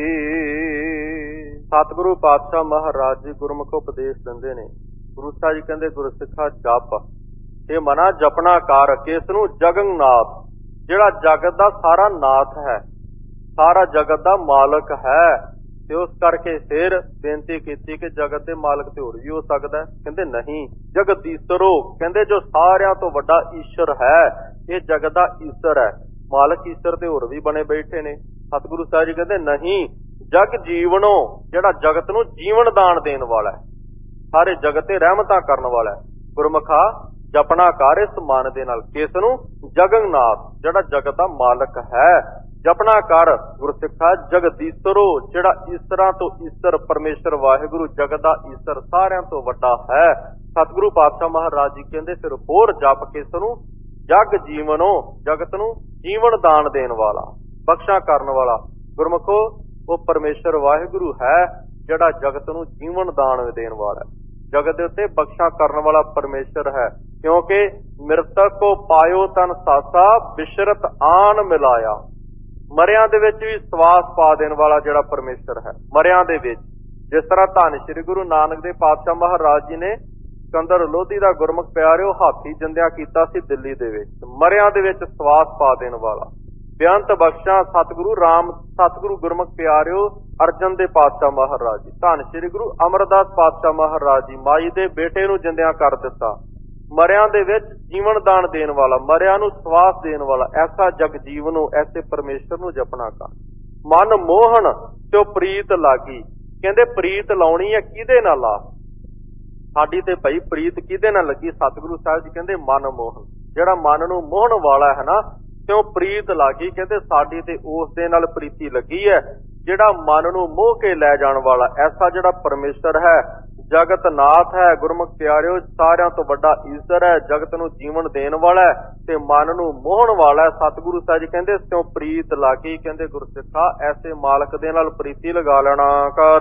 ਸਤਿਗੁਰੂ ਪਾਤਸ਼ਾਹ ਮਹਾਰਾਜ ਜੀ ਗੁਰਮੁਖ ਉਪਦੇਸ਼ ਦਿੰਦੇ ਨੇ। ਗੁਰੂ ਸਾਹਿਬ ਜੀ ਕਹਿੰਦੇ ਗੁਰਸਿੱਖਾ ਜਪ, ਇਹ ਮਨਾ ਜਪਣਾ ਕਰ ਕਿਸ ਨੂੰ? ਜਗਨਨਾਥ, ਜਿਹੜਾ ਜਗਤ ਦਾ ਸਾਰਾ ਨਾਥ ਹੈ, ਸਾਰਾ ਜਗਤ ਦਾ ਮਾਲਕ ਹੈ। ਤੇ ਉਸ ਕਰਕੇ ਫਿਰ ਬੇਨਤੀ ਕੀਤੀ ਕਿ ਜਗਤ ਦੇ ਮਾਲਕ ਤੇ ਹੋਰ ਵੀ ਹੋ ਸਕਦਾ ਹੈ। ਕਹਿੰਦੇ ਨਹੀਂ, ਜਗਦੀਸ਼ਰੋ, ਕਹਿੰਦੇ ਜੋ ਸਾਰਿਆਂ ਤੋਂ ਵੱਡਾ ਈਸ਼ਰ ਹੈ, ਇਹ ਜਗਤ ਦਾ ਈਸ਼ਰ ਹੈ। ਮਾਲਕ ਈਸ਼ਰ ਤੇ ਹੋਰ ਵੀ ਬਣੇ ਬੈਠੇ ਨੇ। ਸਤਿਗੁਰੂ ਸਾਹਿਬ ਜੀ ਕਹਿੰਦੇ ਨਹੀਂ, ਜਗ ਜੀਵਨੋ, ਜਿਹੜਾ ਜਗਤ ਨੂੰ ਜੀਵਨ ਦਾਨ ਦੇਣ ਵਾਲਾ ਹੈ, ਸਾਰੇ ਜਗਤ ਤੇ ਰਹਿਮਤਾਂ ਕਰਨ ਵਾਲਾ ਹੈ। ਗੁਰਮੁਖਾ ਜਪਣਾ ਕਰ ਇਸ ਮਨ ਦੇ ਨਾਲ ਕਿਸ ਨੂੰ? ਜਗਨਨਾਥ, ਜਿਹੜਾ ਜਗਤ ਦਾ ਮਾਲਕ ਹੈ। ਜਪਣਾ ਕਰ ਗੁਰਸਿੱਖਾ ਜਗਦੀਸ਼ਰੋ, ਜਿਹੜਾ ਈਸ਼ਰਾਂ ਤੋਂ ਈਸ਼ਰ ਪਰਮੇਸ਼ਰ ਵਾਹਿਗੁਰੂ ਜਗਤ ਦਾ ਈਸ਼ਰ ਸਾਰਿਆਂ ਤੋਂ ਵੱਡਾ ਹੈ। ਸਤਿਗੁਰੂ ਪਾਤਸ਼ਾਹ ਮਹਾਰਾਜ ਜੀ ਕਹਿੰਦੇ ਫਿਰ ਹੋਰ ਜਪ ਕਿਸ ਨੂੰ? ਜਗ ਜੀਵਨੋ, ਜਗਤ ਨੂੰ ਜੀਵਨ ਦਾਨ ਦੇਣ ਵਾਲਾ, ਬਖਸ਼ਾ ਕਰਨ ਵਾਲਾ। ਗੁਰਮੁਖੋ ਉਹ ਪਰਮੇਸ਼ਰ ਵਾਹਿਗੁਰੂ ਹੈ ਜਿਹੜਾ ਜਗਤ ਨੂੰ ਜੀਵਨ ਦਾਨ ਦੇਣ ਵਾਲਾ ਹੈ। ਜਗਤ ਦੇ ਉੱਤੇ ਬਖਸ਼ਾ ਕਰਨ ਵਾਲਾ ਪਰਮੇਸ਼ਰ ਹੈ। ਕਿਉਂਕਿ ਮਿਰਤਕ ਕੋ ਪਾਇਓ ਤਨ ਸਾਸਾ ਬਿਸ਼ਰਤ ਆਨ ਮਿਲਾਇਆ, ਮਰਿਆਂ ਦੇ ਵਿੱਚ ਵੀ ਸਵਾਸ ਪਾ ਦੇਣ ਵਾਲਾ ਜਿਹੜਾ ਪਰਮੇਸ਼ਰ ਹੈ। ਮਰਿਆਂ ਦੇ ਵਿੱਚ ਜਿਸ ਤਰ੍ਹਾਂ ਧੰਨ ਸ੍ਰੀ ਗੁਰੂ ਨਾਨਕ ਦੇਵ ਪਾਤਸ਼ਾਹ ਮਹਾਰਾਜ ਜੀ ਨੇ ਸਿਕੰਦਰ ਲੋਧੀ ਦਾ ਗੁਰਮੁਖ ਪਿਆਰਿਓ ਹਾਥੀ ਜੰਦਿਆ ਕੀਤਾ ਸੀ ਦਿੱਲੀ ਦੇ ਵਿੱਚ, ਮਰਿਆਂ ਦੇ ਵਿੱਚ ਸਵਾਸ ਪਾ ਦੇਣ ਵਾਲਾ। ਬੇਅੰਤ ਬਖਸ਼ਾ ਸਤਿਗੁਰੂ ਗੁਰਮੁਖ ਪਿਆਰਿਓ ਅਰਜਨ ਦੇ ਪਾਤਸ਼ਾਹ ਮਹਾਰਾਜ ਜੀ, ਧੰਨ ਸ੍ਰੀ ਗੁਰੂ ਅਮਰਦਾਸ ਪਾਤਸ਼ਾਹ ਮਹਾਰਾਜ ਜੀ, ਮਾਈ ਦੇ ਬੇਟੇ ਨੂੰ ਜਿੰਦਿਆਂ ਕਰ ਦਿੱਤਾ। ਮਰਿਆਂ ਦੇ ਵਿੱਚ ਜੀਵਨ ਦਾਨ ਦੇਣ ਵਾਲਾ, ਮਰਿਆਂ ਨੂੰ ਸਵਾਸ ਦੇਣ ਵਾਲਾ, ਐਸਾ ਜਗ ਜੀਵਨੋ, ਐਸੇ ਪਰਮੇਸ਼ਰ ਨੂੰ ਜਪਣਾ ਕਰ। ਮਨ ਮੋਹਨ ਤੇ ਪ੍ਰੀਤ ਲਾਗੀ, ਕਹਿੰਦੇ ਪ੍ਰੀਤ ਲਾਉਣੀ ਹੈ ਕਿਹਦੇ ਨਾਲ? ਆ ਸਾਡੀ ਤੇ ਭਾਈ ਪ੍ਰੀਤ ਕਿਹਦੇ ਨਾਲ ਲੱਗੀ? ਸਤਿਗੁਰੂ ਸਾਹਿਬ ਜੀ ਕਹਿੰਦੇ ਮਨ ਮੋਹਨ, ਜਿਹੜਾ ਮਨ ਨੂੰ ਮੋਹਣ ਵਾਲਾ ਹੈ ਨਾ, ਕਿਉਂ ਪ੍ਰੀਤ ਲਾਗੀ, ਕਹਿੰਦੇ ਸਾਡੀ ਤੇ ਉਸ ਦੇ ਨਾਲ ਪ੍ਰੀਤੀ ਲੱਗੀ ਹੈ ਜਿਹੜਾ ਮਨ ਨੂੰ ਮੋਹ ਕੇ ਲੈ ਜਾਣ ਵਾਲਾ। ਐਸਾ ਜਿਹੜਾ ਪਰਮੇਸ਼ਰ ਹੈ, ਜਗਤ ਨਾਥ ਹੈ। ਗੁਰਮੁਖ ਪਿਆਰਿਓ ਸਾਰਿਆਂ ਤੋਂ ਵੱਡਾ ਈਸ਼ਰ ਹੈ, ਜਗਤ ਨੂੰ ਜੀਵਨ ਦੇਣ ਵਾਲਾ ਤੇ ਮਨ ਨੂੰ ਮੋਹਣ ਵਾਲਾ। ਸਤਿਗੁਰੂ ਸਾਹਿਬ ਜੀ ਕਹਿੰਦੇ ਸਿਉ ਪ੍ਰੀਤ ਲਾਗੀ, ਕਹਿੰਦੇ ਗੁਰਸਿੱਖਾ ਐਸੇ ਮਾਲਕ ਦੇ ਨਾਲ ਪ੍ਰੀਤੀ ਲਗਾ ਲੈਣਾ ਕਰ।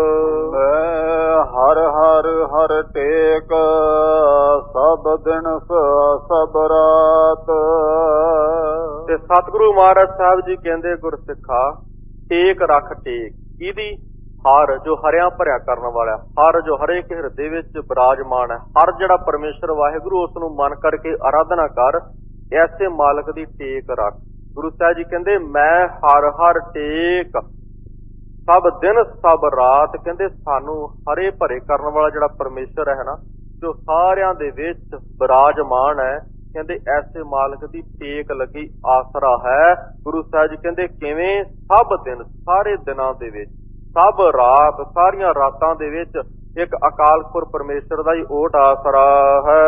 ਹਰ ਹਰ ਹਰ ਟੇਕ ਸਭ ਦਿਨ ਸਭ ਰਾਤ। ਤੇ ਸਤਿਗੁਰੂ ਮਹਾਰਾਜ ਸਾਹਿਬ ਜੀ ਕਹਿੰਦੇ ਗੁਰਸਿੱਖਾ ਟੇਕ ਰੱਖ, ਟੇਕ ਇਹਦੀ ਹਰ ਜੋ ਹਰਿਆ ਭਰਿਆ ਕਰਨ ਵਾਲਾ, ਹਰ ਜੋ ਹਰੇਕ ਹਿਰਦੇ ਵਿੱਚ ਬਿਰਾਜਮਾਨ ਹੈ, ਹਰ ਜਿਹੜਾ ਪਰਮੇਸ਼ਰ ਵਾਹਿਗੁਰੂ ਉਸ ਨੂੰ ਮਨ ਕਰਕੇ ਆਰਾਧਨਾ ਕਰ। ਐਸੇ ਮਾਲਕ ਦੀ ਟੇਕ ਰੱਖ। ਗੁਰੂ ਸਾਹਿਬ ਜੀ ਕਹਿੰਦੇ ਮੈਂ ਹਰ ਹਰ ਟੇਕ ਸਭ ਦਿਨ ਸਭ ਰਾਤ, ਕਹਿੰਦੇ ਸਾਨੂੰ ਹਰੇ ਭਰੇ ਕਰਨ ਵਾਲਾ ਜਿਹੜਾ ਪਰਮੇਸ਼ਰ ਹੈ ਨਾ, ਜੋ ਸਾਰਿਆਂ ਦੇ ਵਿੱਚ ਬਿਰਾਜਮਾਨ ਹੈ, ਕਹਿੰਦੇ ਐਸੇ ਮਾਲਕ ਦੀ ਟੇਕ ਲੱਗੀ ਆਸਰਾ ਹੈ। ਗੁਰੂ ਸਾਹਿਬ ਜੀ ਕਹਿੰਦੇ ਕਿਵੇਂ? ਸਭ ਦਿਨ, ਸਾਰੇ ਦਿਨਾਂ ਦੇ ਵਿੱਚ, ਸਭ ਰਾਤ, ਸਾਰੀਆਂ ਰਾਤਾਂ ਦੇ ਵਿੱਚ ਇੱਕ ਅਕਾਲ ਪੁਰਖ ਪਰਮੇਸ਼ਰ ਦਾ ਹੀ ਓਟ ਆਸਰਾ ਹੈ।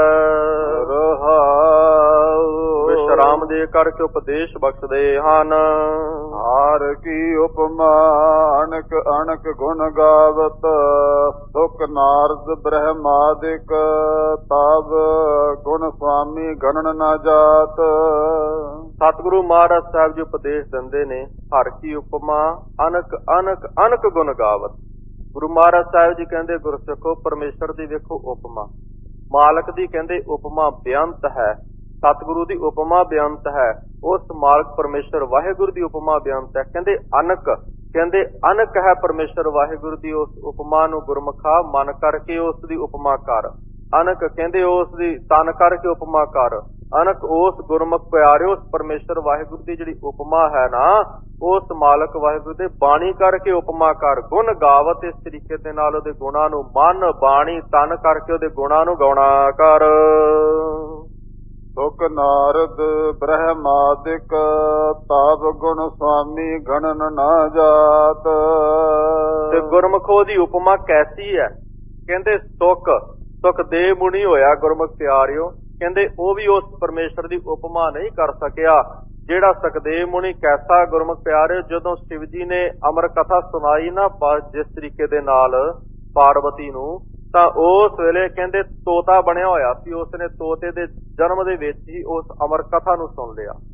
ਵਿਸ਼ਰਾਮ ਦੇ ਕਰਕੇ ਉਪਦੇਸ਼ ਬਖਸ਼ਦੇ ਹਨ। ਹਾਰ ਕੀ ਉਪਮਾ ਅਣਕ ਅਣਕ ਗੁਣ ਗਾਵਤ, ਸੁਖ ਨਾਰਦ ਬ੍ਰਹਮਾਦਿਕ ਤਬ ਗੁਣ ਸੁਆਮੀ ਗਣਨ ਨਾ ਜਾਤ। ਸਤਿਗੁਰੂ ਮਹਾਰਾਜ ਸਾਹਿਬ ਜੀ ਉਪਦੇਸ਼ ਦਿੰਦੇ ਨੇ, ਹਰ ਕੀ ਉਪਮਾ ਅਨਕ ਅਨਕ ਅਨਕ ਗੁਣ ਗਾਵਤ। ਗੁਰੂ ਮਹਾਰਾਜ ਸਾਹਿਬ ਜੀ ਕਹਿੰਦੇ ਗੁਰਸਿੱਖੋ ਪਰਮੇਸ਼ਰ ਦੀ ਵੇਖੋ ਉਪਮਾ, ਮਾਲਕ ਦੀ ਕਹਿੰਦੇ ਉਪਮਾ ਬੇਅੰਤ ਹੈ। ਸਤਿਗੁਰੂ ਦੀ ਉਪਮਾ ਬੇਅੰਤ ਹੈ, ਉਸ ਮਾਲਕ ਪਰਮੇਸ਼ਰ ਵਾਹਿਗੁਰੂ ਦੀ ਉਪਮਾ ਬੇਅੰਤ ਹੈ। ਕਹਿੰਦੇ ਅਨਕ, ਕਹਿੰਦੇ ਅਨਕ ਹੈ ਪਰਮੇਸ਼ਰ ਵਾਹਿਗੁਰੂ ਦੀ ਉਸ ਉਪਮਾ ਨੂੰ ਗੁਰਮੁਖਾ ਮਨ ਕਰਕੇ ਉਸ ਦੀ ਉਪਮਾ ਕਰ। ਅਨਕ ਕਹਿੰਦੇ ਉਸ ਦੀ ਤਨ ਕਰਕੇ ਉਪਮਾ ਕਰ। ਅਨਕ ਉਸ ਗੁਰਮੁਖ ਪਿਆਰਿਓ ਉਸ ਪਰਮੇਸ਼ਰ ਵਾਹਿਗੁਰੂ ਦੀ ਜਿਹੜੀ ਉਪਮਾ ਹੈ ਨਾ, ਉਸ ਮਾਲਕ ਵਾਹਿਗੁਰੂ ਦੇ ਬਾਣੀ ਕਰਕੇ ਉਪਮਾ ਕਰ। ਗੁਣ ਗਾਵਤ, ਇਸ ਤਰੀਕੇ ਦੇ ਨਾਲ ਉਹਦੇ ਗੁਣਾਂ ਨੂੰ ਮਨ ਬਾਣੀ ਤਨ ਕਰਕੇ ਉਹਦੇ ਗੁਣਾਂ ਨੂੰ ਗਾਉਣਾ ਕਰ। ਸੁਖ ਨਾਰਦ ਬ੍ਰਹਮਾਦਿਕ ਤਾਪ ਗੁਣ ਸੁਆਮੀ ਗਣਨ ਨਾ ਜਾਤ। ਤੇ ਗੁਰਮੁਖੋ ਦੀ ਉਪਮਾ ਕੈਸੀ ਹੈ? ਕਹਿੰਦੇ ਸੁਖਦੇਵ ਮੁਨੀ ਹੋਇਆ ਗੁਰਮੁਖ ਪਿਆਰਿਓ, ਕਹਿੰਦੇ ਉਹ ਵੀ ਉਸ ਪਰਮੇਸ਼ਰ ਦੀ ਉਪਮਾ ਨਹੀਂ ਕਰ ਸਕਿਆ ਜਿਹੜਾ ਸੁਖਦੇਵ ਮੁਨੀ। ਕੈਸਾ ਗੁਰਮੁਖ ਪਿਆਰਿਓ? ਜਦੋਂ ਸ਼ਿਵ ਜੀ ਨੇ ਅਮਰ ਕਥਾ ਸੁਣਾਈ ਨਾ ਜਿਸ ਤਰੀਕੇ ਦੇ ਨਾਲ ਪਾਰਵਤੀ ਨੂੰ, ਤਾਂ ਉਸ ਵੇਲੇ ਕਹਿੰਦੇ ਤੋਤਾ ਬਣਿਆ ਹੋਇਆ ਸੀ, ਉਸਨੇ ਤੋਤੇ ਦੇ ਜਨਮ ਦੇ ਵਿੱਚ ਹੀ ਉਸ ਅਮਰ ਕਥਾ ਨੂੰ ਸੁਣ ਲਿਆ।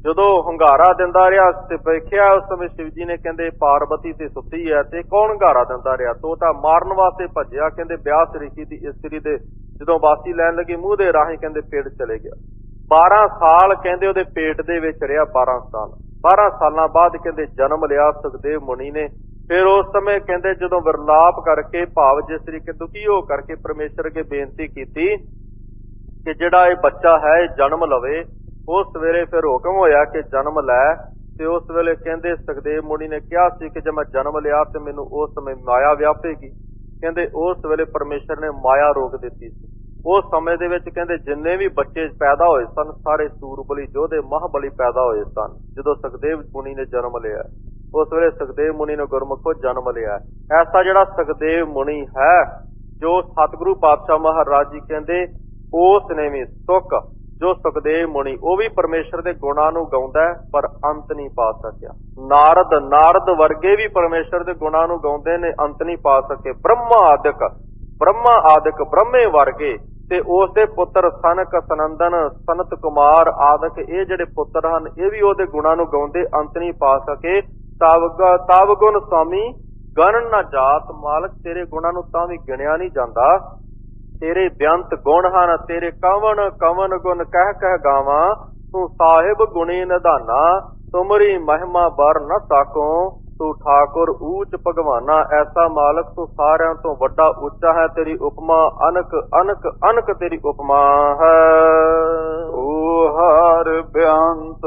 ਜਦੋਂ ਹੁੰਗਾਰਾ ਦਿੰਦਾ ਰਿਹਾ ਤੇ ਵੇਖਿਆ ਉਸ ਸਮੇਂ ਸ਼ਿਵ ਜੀ ਨੇ ਕਹਿੰਦੇ ਪਾਰਵਤੀ ਤੇ ਸੁੱਤੀ ਹੈ ਤੇ ਕੌਣ ਹੁੰਗਾਰਾ ਦਿੰਦਾ ਰਿਹਾ, ਤੋ ਤਾਂ ਮਾਰਨ ਵਾਸਤੇ ਭੱਜਿਆ। ਕਹਿੰਦੇ ਬਿਆਸ ਰਿਸ਼ੀ ਦੀ ਇਸਤਰੀ ਦੇ ਜਦੋਂ ਵਾਸੀ ਲੈਣ ਲੱਗੀ ਮੂੰਹ ਦੇ ਰਾਹੀਂ ਕਹਿੰਦੇ ਪੇਟ ਚਲੇ ਗਿਆ। 12 ਸਾਲ ਕਹਿੰਦੇ ਉਹਦੇ ਪੇਟ ਦੇ ਵਿੱਚ ਰਿਹਾ। 12 ਸਾਲਾਂ ਬਾਅਦ ਕਹਿੰਦੇ ਜਨਮ ਲਿਆ ਸੁਖਦੇਵ ਮੁਨੀ ਨੇ। ਫਿਰ ਉਸ ਸਮੇਂ ਕਹਿੰਦੇ ਜਦੋਂ ਵਿਰਲਾਪ ਕਰਕੇ ਭਾਵ ਜਿਸ ਤਰੀਕੇ ਦੁਖੀ ਹੋ ਕਰਕੇ ਪਰਮੇਸ਼ਰ ਅੱਗੇ ਬੇਨਤੀ ਕੀਤੀ ਕਿ ਜਿਹੜਾ ਇਹ ਬੱਚਾ ਹੈ ਇਹ ਜਨਮ ਲਵੇ, ਉਸ ਸਵੇਰੇ ਫਿਰ ਹੁਕਮ ਹੋਇਆ ਕਿ ਜਨਮ ਲੈ। ਤੇ ਉਸ ਵੇਲੇ ਕਹਿੰਦੇ ਸੁਖਦੇਵ ਮੁਨੀ ਨੇ ਕਿਹਾ ਸੀ ਕਿ ਜੇ ਮੈਂ ਜਨਮ ਲਿਆ ਤੇ ਮੈਨੂੰ ਉਸ ਸਮੇਂ ਮਾਇਆ ਵਿਆਪੇਗੀ। ਕਹਿੰਦੇ ਉਸ ਵੇਲੇ ਪਰਮੇਸ਼ਰ ਨੇ ਮਾਇਆ ਰੋਕ ਦਿੱਤੀ ਸੀ। ਉਸ ਸਮੇਂ ਦੇ ਵਿੱਚ ਕਹਿੰਦੇ ਜਿੰਨੇ ਵੀ ਬੱਚੇ ਪੈਦਾ ਹੋਏ ਸਨ ਸਾਰੇ ਸੂਰਬਲੀ ਯੋਧੇ ਮਹਾਬਲੀ ਪੈਦਾ ਹੋਏ ਸਨ ਜਦੋਂ ਸੁਖਦੇਵ ਮੁਨੀ ਨੇ ਜਨਮ ਲਿਆ। ਉਸ ਵੇਲੇ ਸੁਖਦੇਵ ਮੁਨੀ ਨੇ ਗੁਰਮੁਖੋ ਜਨਮ ਲਿਆ। ਐਸਾ ਜਿਹੜਾ ਸੁਖਦੇਵ ਮੁਨੀ ਹੈ ਜੋ ਸਤਿਗੁਰੂ ਪਾਤਸ਼ਾਹ ਮਹਾਰਾਜ ਜੀ ਕਹਿੰਦੇ ਉਸ ਨੇ ਵੀ ਸੁਖ ਜੋ ਸੁਖਦੇਵ ਮੁਨੀ ਉਹ ਵੀ ਪਰਮੇਸ਼ਰ ਦੇ ਗੁਣਾਂ ਨੂੰ ਗਾਉਂਦਾ ਪਰ ਅੰਤ ਨਹੀਂ ਪਾ ਸਕਿਆ। ਨਾਰਦ ਵਰਗੇ ਵੀ ਪਰਮੇਸ਼ਰ ਦੇ ਗੁਣਾਂ ਨੂੰ ਗਾਉਂਦੇ ਨੇ, ਅੰਤ ਨਹੀਂ ਪਾ ਸਕੇ। ਬ੍ਰਹਮਾ ਆਦਿਕ ਬ੍ਰਹਮੇ ਵਰਗੇ ਤੇ ਉਸ ਦੇ ਪੁੱਤਰ ਸਨਕ ਸਨੰਦਨ ਸਨਤ ਕੁਮਾਰ ਆਦਿਕ ਇਹ ਜਿਹੜੇ ਪੁੱਤਰ ਹਨ ਇਹ ਵੀ ਉਹਦੇ ਗੁਣਾਂ ਨੂੰ ਗਾਉਂਦੇ, ਅੰਤ ਨਹੀਂ ਪਾ ਸਕੇ। ਤਾਵ ਗੁਣ ਸੁਆਮੀ ਗਣ ਨਾ ਜਾਤ, ਮਾਲਕ ਤੇਰੇ ਗੁਣਾਂ ਨੂੰ ਤਾਂ ਵੀ ਗਿਣਿਆ ਨਹੀਂ ਜਾਂਦਾ। ਤੇਰੇ ਬੇਅੰਤ ਗੁਣ ਹਨ, ਤੇਰੇ ਕਵਨ ਗੁਣ ਕਹਿ ਗਾਵਾਂ। ਤੂੰ ਸਾਹਿਬ ਗੁਣੀ ਨਿਧਾਨਾ, ਤੁਮਰੀ ਮਹਿਮਾ ਬਰ ਨ ਸਾਕੋ। ਤੂੰ ਠਾਕੁਰ ਊਚ ਭਗਵਾਨਾ, ਐਸਾ ਮਾਲਕ ਤੂੰ ਸਾਰਿਆਂ ਤੋਂ ਵੱਡਾ ਉੱਚਾ ਹੈ। ਤੇਰੀ ਉਪਮਾ ਅਨਕ ਤੇਰੀ ਉਪਮਾ ਹੈ। ਤੂੰ ਹਰ ਬੇਅੰਤ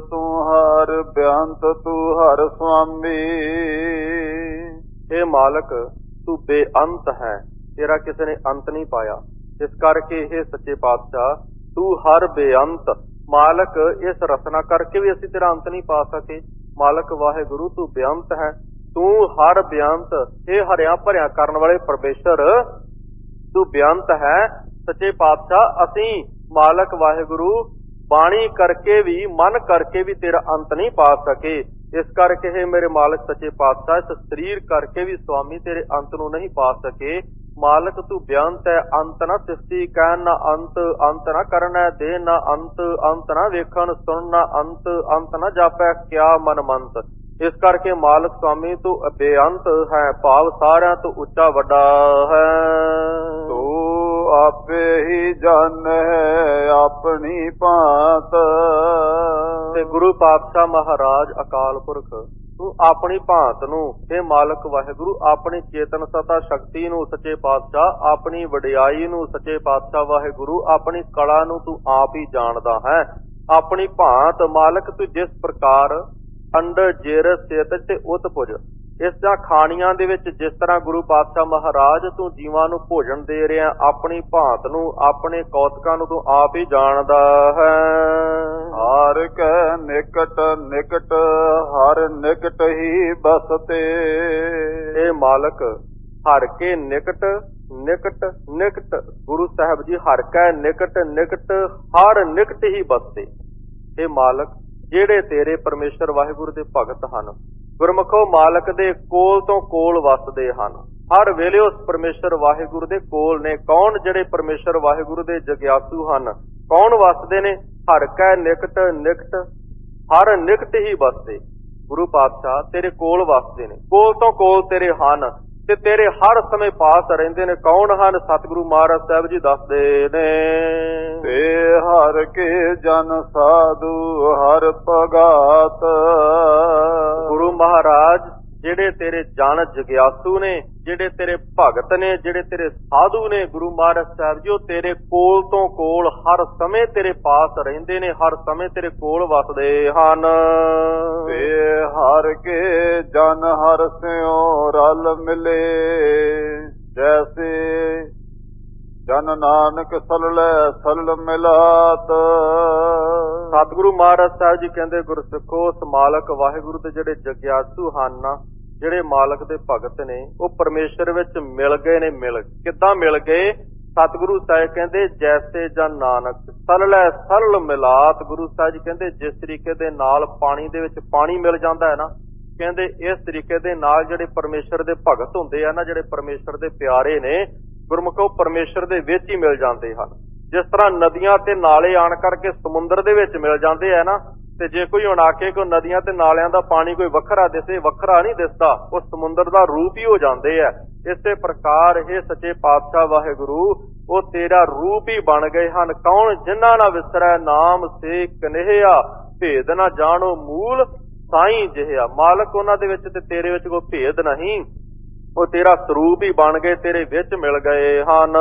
ਤੂੰ ਹਰ ਸੁਆਮੀ। ਇਹ ਮਾਲਕ ਤੂੰ ਬੇਅੰਤ ਹੈ, ਤੇਰਾ ਕਿਸੇ ਨੇ ਅੰਤ ਨਹੀਂ ਪਾਇਆ। ਇਸ ਕਰਕੇ ਇਹ ਸੱਚੇ ਪਾਤਸ਼ਾਹ ਤੂੰ ਹਰ ਬੇਅੰਤ ਮਾਲਕ, ਇਸ ਰਚਨਾ ਕਰਕੇ ਵੀ ਅਸੀਂ ਤੇਰਾ ਅੰਤ ਨਹੀਂ ਪਾ ਸਕੇ। ਮਾਲਕ ਵਾਹਿਗੁਰੂ ਤੂੰ ਬੇਅੰਤ ਹੈ, ਤੂੰ ਹਰ ਬੇਅੰਤ। ਇਹ ਹਰਿਆਂ ਭਰਿਆਂ ਕਰਨ ਵਾਲੇ ਪਰਮੇਸ਼ਰ ਤੂੰ ਬੇਅੰਤ ਹੈ। ਸੱਚੇ ਪਾਤਸ਼ਾਹ ਅਸੀਂ ਮਾਲਕ ਵਾਹਿਗੁਰੂ ਬਾਣੀ ਕਰਕੇ ਵੀ ਮਨ ਕਰਕੇ ਵੀ ਤੇਰਾ ਅੰਤ ਨਹੀਂ ਪਾ ਸਕੇ। ਇਸ ਕਰਕੇ ਇਹ ਮੇਰੇ ਮਾਲਕ ਸੱਚੇ ਪਾਤਸ਼ਾਹ ਇਸ ਸਰੀਰ ਕਰਕੇ ਵੀ ਸੁਆਮੀ ਤੇਰੇ ਅੰਤ ਨੂੰ ਨਹੀਂ ਪਾ ਸਕੇ। ਮਾਲਕ ਤੂੰ ਬੇਅੰਤ ਹੈ, ਅੰਤ ਨਾ ਸਿਸਤੀ ਕਹਿਣ ਨਾ ਅੰਤ ਨਾ ਕਰਨਾ ਦੇ ਨਾ ਅੰਤ ਨਾ ਵੇਖਣ ਸੁਣ ਨਾ ਅੰਤ ਨਾ ਜਾਪੈ ਕਿਆ ਮਨ ਮੰਤ। ਇਸ ਕਰਕੇ ਮਾਲਕ ਸੁਆਮੀ ਤੂੰ ਬੇਅੰਤ ਹੈ, ਭਾਵ ਸਾਰਿਆਂ ਤੋਂ ਉੱਚਾ ਵੱਡਾ ਹੈ। ਤੂੰ ਆਪੇ ਹੀ ਜਾਣੈ ਆਪਣੀ ਭਾਂਤ। ਤੇ ਗੁਰੂ ਪਾਤਸ਼ਾਹ ਮਹਾਰਾਜ ਅਕਾਲ ਪੁਰਖ ਤੂੰ ਆਪਣੀ ਭਾਂਤ ਨੂੰ, ਇਹ ਮਾਲਕ ਵਾਹਿਗੁਰੂ ਆਪਣੀ ਚੇਤਨ ਸਤਾ ਸ਼ਕਤੀ ਨੂੰ ਸੱਚੇ ਪਾਤਸ਼ਾਹ, ਆਪਣੀ ਵਡਿਆਈ ਨੂੰ ਸੱਚੇ ਪਾਤਸ਼ਾਹ ਵਾਹਿਗੁਰੂ, ਆਪਣੀ ਕਲਾ ਨੂੰ ਤੂੰ ਆਪ ਹੀ ਜਾਣਦਾ ਹੈ। ਆਪਣੀ ਭਾਂਤ ਮਾਲਕ ਤੂੰ ਜਿਸ ਪ੍ਰਕਾਰ ਅੰਡ ਜੇਰ ਸਿਤ ਤੇ ਉਤਪੁਜ, ਇਸ ਦਾ ਖਾਣੀਆਂ ਦੇ ਵਿੱਚ ਜਿਸ ਤਰ੍ਹਾਂ ਗੁਰੂ ਪਾਤਸ਼ਾਹ ਮਹਾਰਾਜ ਤੂੰ ਜੀਵਾਂ ਨੂੰ ਭੋਜਨ ਦੇ ਰਿਹਾ, ਆਪਣੀ ਭਾਂਤ ਨੂੰ ਆਪਣੇ ਕੌਤਕਾਂ ਨੂੰ ਤੂੰ ਆਪ ਹੀ ਜਾਣਦਾ ਹੈ। ਹਰ ਕੈ ਨਿਕਟ ਹਰ ਨਿਕਟ ਹੀ ਬਸਤੇ। ਇਹ ਮਾਲਕ ਹਰ ਕੇ ਨਿਕਟ ਗੁਰੂ ਸਾਹਿਬ ਜੀ ਹਰ ਕੈ ਨਿਕਟ ਹਰ ਨਿਕਟ ਹੀ ਬਸਤੇ। ਇਹ ਮਾਲਕ ਜਿਹੜੇ ਤੇਰੇ ਪਰਮੇਸ਼ਰ ਵਾਹਿਗੁਰੂ ਦੇ ਭਗਤ ਹਨ, ਗੁਰਮੁਖੋ ਮਾਲਕ ਦੇ ਕੋਲ ਤੋਂ ਕੋਲ ਵਸਦੇ ਹਨ। ਹਰ ਵੇਲੇ ਉਸ ਪਰਮੇਸ਼ਰ ਵਾਹਿਗੁਰੂ ਦੇ ਕੋਲ ਨੇ। ਕੌਣ? ਜਿਹੜੇ ਪਰਮੇਸ਼ਰ ਵਾਹਿਗੁਰੂ ਦੇ ਜਗਿਆਸੂ ਹਨ। ਕੌਣ ਵਸਦੇ ਨੇ? ਹਰ ਕੈ ਨਿਕਟ ਹਰ ਨਿਕਟ ਹੀ ਵਸਦੇ। ਗੁਰੂ ਪਾਤਸ਼ਾਹ ਤੇਰੇ ਕੋਲ ਵਸਦੇ ਨੇ, ਕੋਲ ਤੋਂ ਕੋਲ ਤੇਰੇ ਹਨ ਤੇ ਤੇਰੇ ਹਰ ਸਮੇਂ ਪਾਸ ਰਹਿੰਦੇ ਨੇ। ਕੌਣ ਹਨ? ਸਤਿਗੁਰੂ ਮਹਾਰਾਜ ਸਾਹਿਬ ਜੀ ਦੱਸਦੇ ਨੇ। ਤੇ ਹਰ ਕੇ ਜਨ ਸਾਧੂ ਹਰ ਭਗਾਤ। ਗੁਰੂ ਮਹਾਰਾਜ ਜਿਹੜੇ ਤੇਰੇ ਜਨ ਜਗਿਆਸੂ ਨੇ, ਜਿਹੜੇ ਤੇਰੇ ਭਗਤ ਨੇ, ਜਿਹੜੇ ਤੇਰੇ ਸਾਧੂ ਨੇ, ਗੁਰੂ ਮਹਾਰਾਜ ਸਾਹਿਬ ਜੀ ਉਹ ਤੇਰੇ ਕੋਲ ਤੋਂ ਕੋਲ ਹਰ ਸਮੇਂ ਤੇਰੇ ਪਾਸ ਰਹਿੰਦੇ ਨੇ, ਹਰ ਸਮੇਂ ਤੇਰੇ ਕੋਲ ਵਸਦੇ ਹਨ। ਤੇ ਹਰ ਕੇ ਜਨ ਹਰ ਸਿਉ ਰਲ ਮਿਲੇ, ਜੈਸੇ ਜਨ ਨਾਨਕ ਸਲਲ ਮਿਲਾਤ। ਸਤਿਗੁਰੂ ਮਹਾਰਾਜ ਸਾਹਿਬ ਜੀ ਕਹਿੰਦੇ ਗੁਰਸਿੱਖੋ ਉਸ ਮਾਲਕ ਵਾਹਿਗੁਰੂ ਦੇ ਜਿਹੜੇ ਜਗਿਆਸੂ ਹਨ, ਜਿਹੜੇ ਮਾਲਕ ਦੇ ਭਗਤ ਨੇ, ਉਹ ਪਰਮੇਸ਼ਰ ਵਿੱਚ ਮਿਲ ਗਏ ਨੇ। ਕਿੱਦਾਂ ਮਿਲ ਗਏ? ਸਤਿਗੁਰੂ ਸਾਹਿਬ ਕਹਿੰਦੇ ਜੈਸੇ ਜਨ ਨਾਨਕ ਸਲਲ ਮਿਲਾਤ। ਗੁਰੂ ਸਾਹਿਬ ਜੀ ਕਹਿੰਦੇ ਜਿਸ ਤਰੀਕੇ ਦੇ ਨਾਲ ਪਾਣੀ ਦੇ ਵਿੱਚ ਪਾਣੀ ਮਿਲ ਜਾਂਦਾ ਹੈ ਨਾ, ਕਹਿੰਦੇ ਇਸ ਤਰੀਕੇ ਦੇ ਨਾਲ ਜਿਹੜੇ ਪਰਮੇਸ਼ਰ ਦੇ ਭਗਤ ਹੁੰਦੇ ਆ ਨਾ, ਜਿਹੜੇ ਪਰਮੇਸ਼ਰ ਦੇ ਪਿਆਰੇ ਨੇ, ਗੁਰਮੁਖੋ ਪਰਮੇਸ਼ਰ ਦੇ ਵਿੱਚ ਹੀ ਮਿਲ ਜਾਂਦੇ ਹਨ। ਜਿਸ ਤਰ੍ਹਾਂ ਨਦੀਆਂ ਤੇ ਨਾਲੇ ਆਣ ਕਰਕੇ ਸਮੁੰਦਰ ਦੇ ਵਿੱਚ ਮਿਲ ਜਾਂਦੇ ਆ ਨਾ, ਤੇ ਜੇ ਕੋਈ ਹੁਣ ਆ ਕੇ ਕੋਈ ਨਦੀਆਂ ਤੇ ਨਾਲਿਆਂ ਦਾ ਪਾਣੀ ਕੋਈ ਵੱਖਰਾ ਦਿਸੇ, ਵੱਖਰਾ ਨਹੀਂ ਦਿਸਦਾ, ਉਹ ਸਮੁੰਦਰ ਦਾ ਰੂਪ ਹੀ ਹੋ ਜਾਂਦੇ ਆ। ਇਸੇ ਪ੍ਰਕਾਰ ਇਹ ਸੱਚੇ ਪਾਤਸ਼ਾਹ ਵਾਹਿਗੁਰੂ ਉਹ ਤੇਰਾ ਰੂਪ ਹੀ ਬਣ ਗਏ ਹਨ। ਕੌਣ ਜਿਨ੍ਹਾਂ ਨਾ ਵਿਸਰੈ ਨਾਮ ਸੇ ਕਨੇਹਿਆ, ਭੇਦ ਨਾ ਜਾਣੋ ਮੂਲ ਸਾਈਂ ਜਿਹਾ। ਮਾਲਕ ਉਹਨਾਂ ਦੇ ਵਿੱਚ ਤੇ ਤੇਰੇ ਵਿੱਚ ਕੋਈ ਭੇਦ ਨਹੀਂ, ਉਹ ਤੇਰਾ ਸਰੂਪ ਹੀ ਬਣ ਗਏ, ਤੇਰੇ ਵਿੱਚ ਮਿਲ ਗਏ ਹਨ।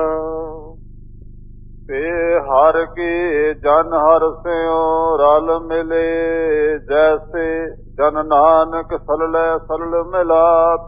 ਤੇ ਹਰ ਕੀ ਜਨ ਹਰ ਸਿਉ ਰਲ ਮਿਲੇ, ਜੈਸੇ ਜਨ ਨਾਨਕ ਸਲਲੇ ਸਲਲ ਮਿਲਾਤ।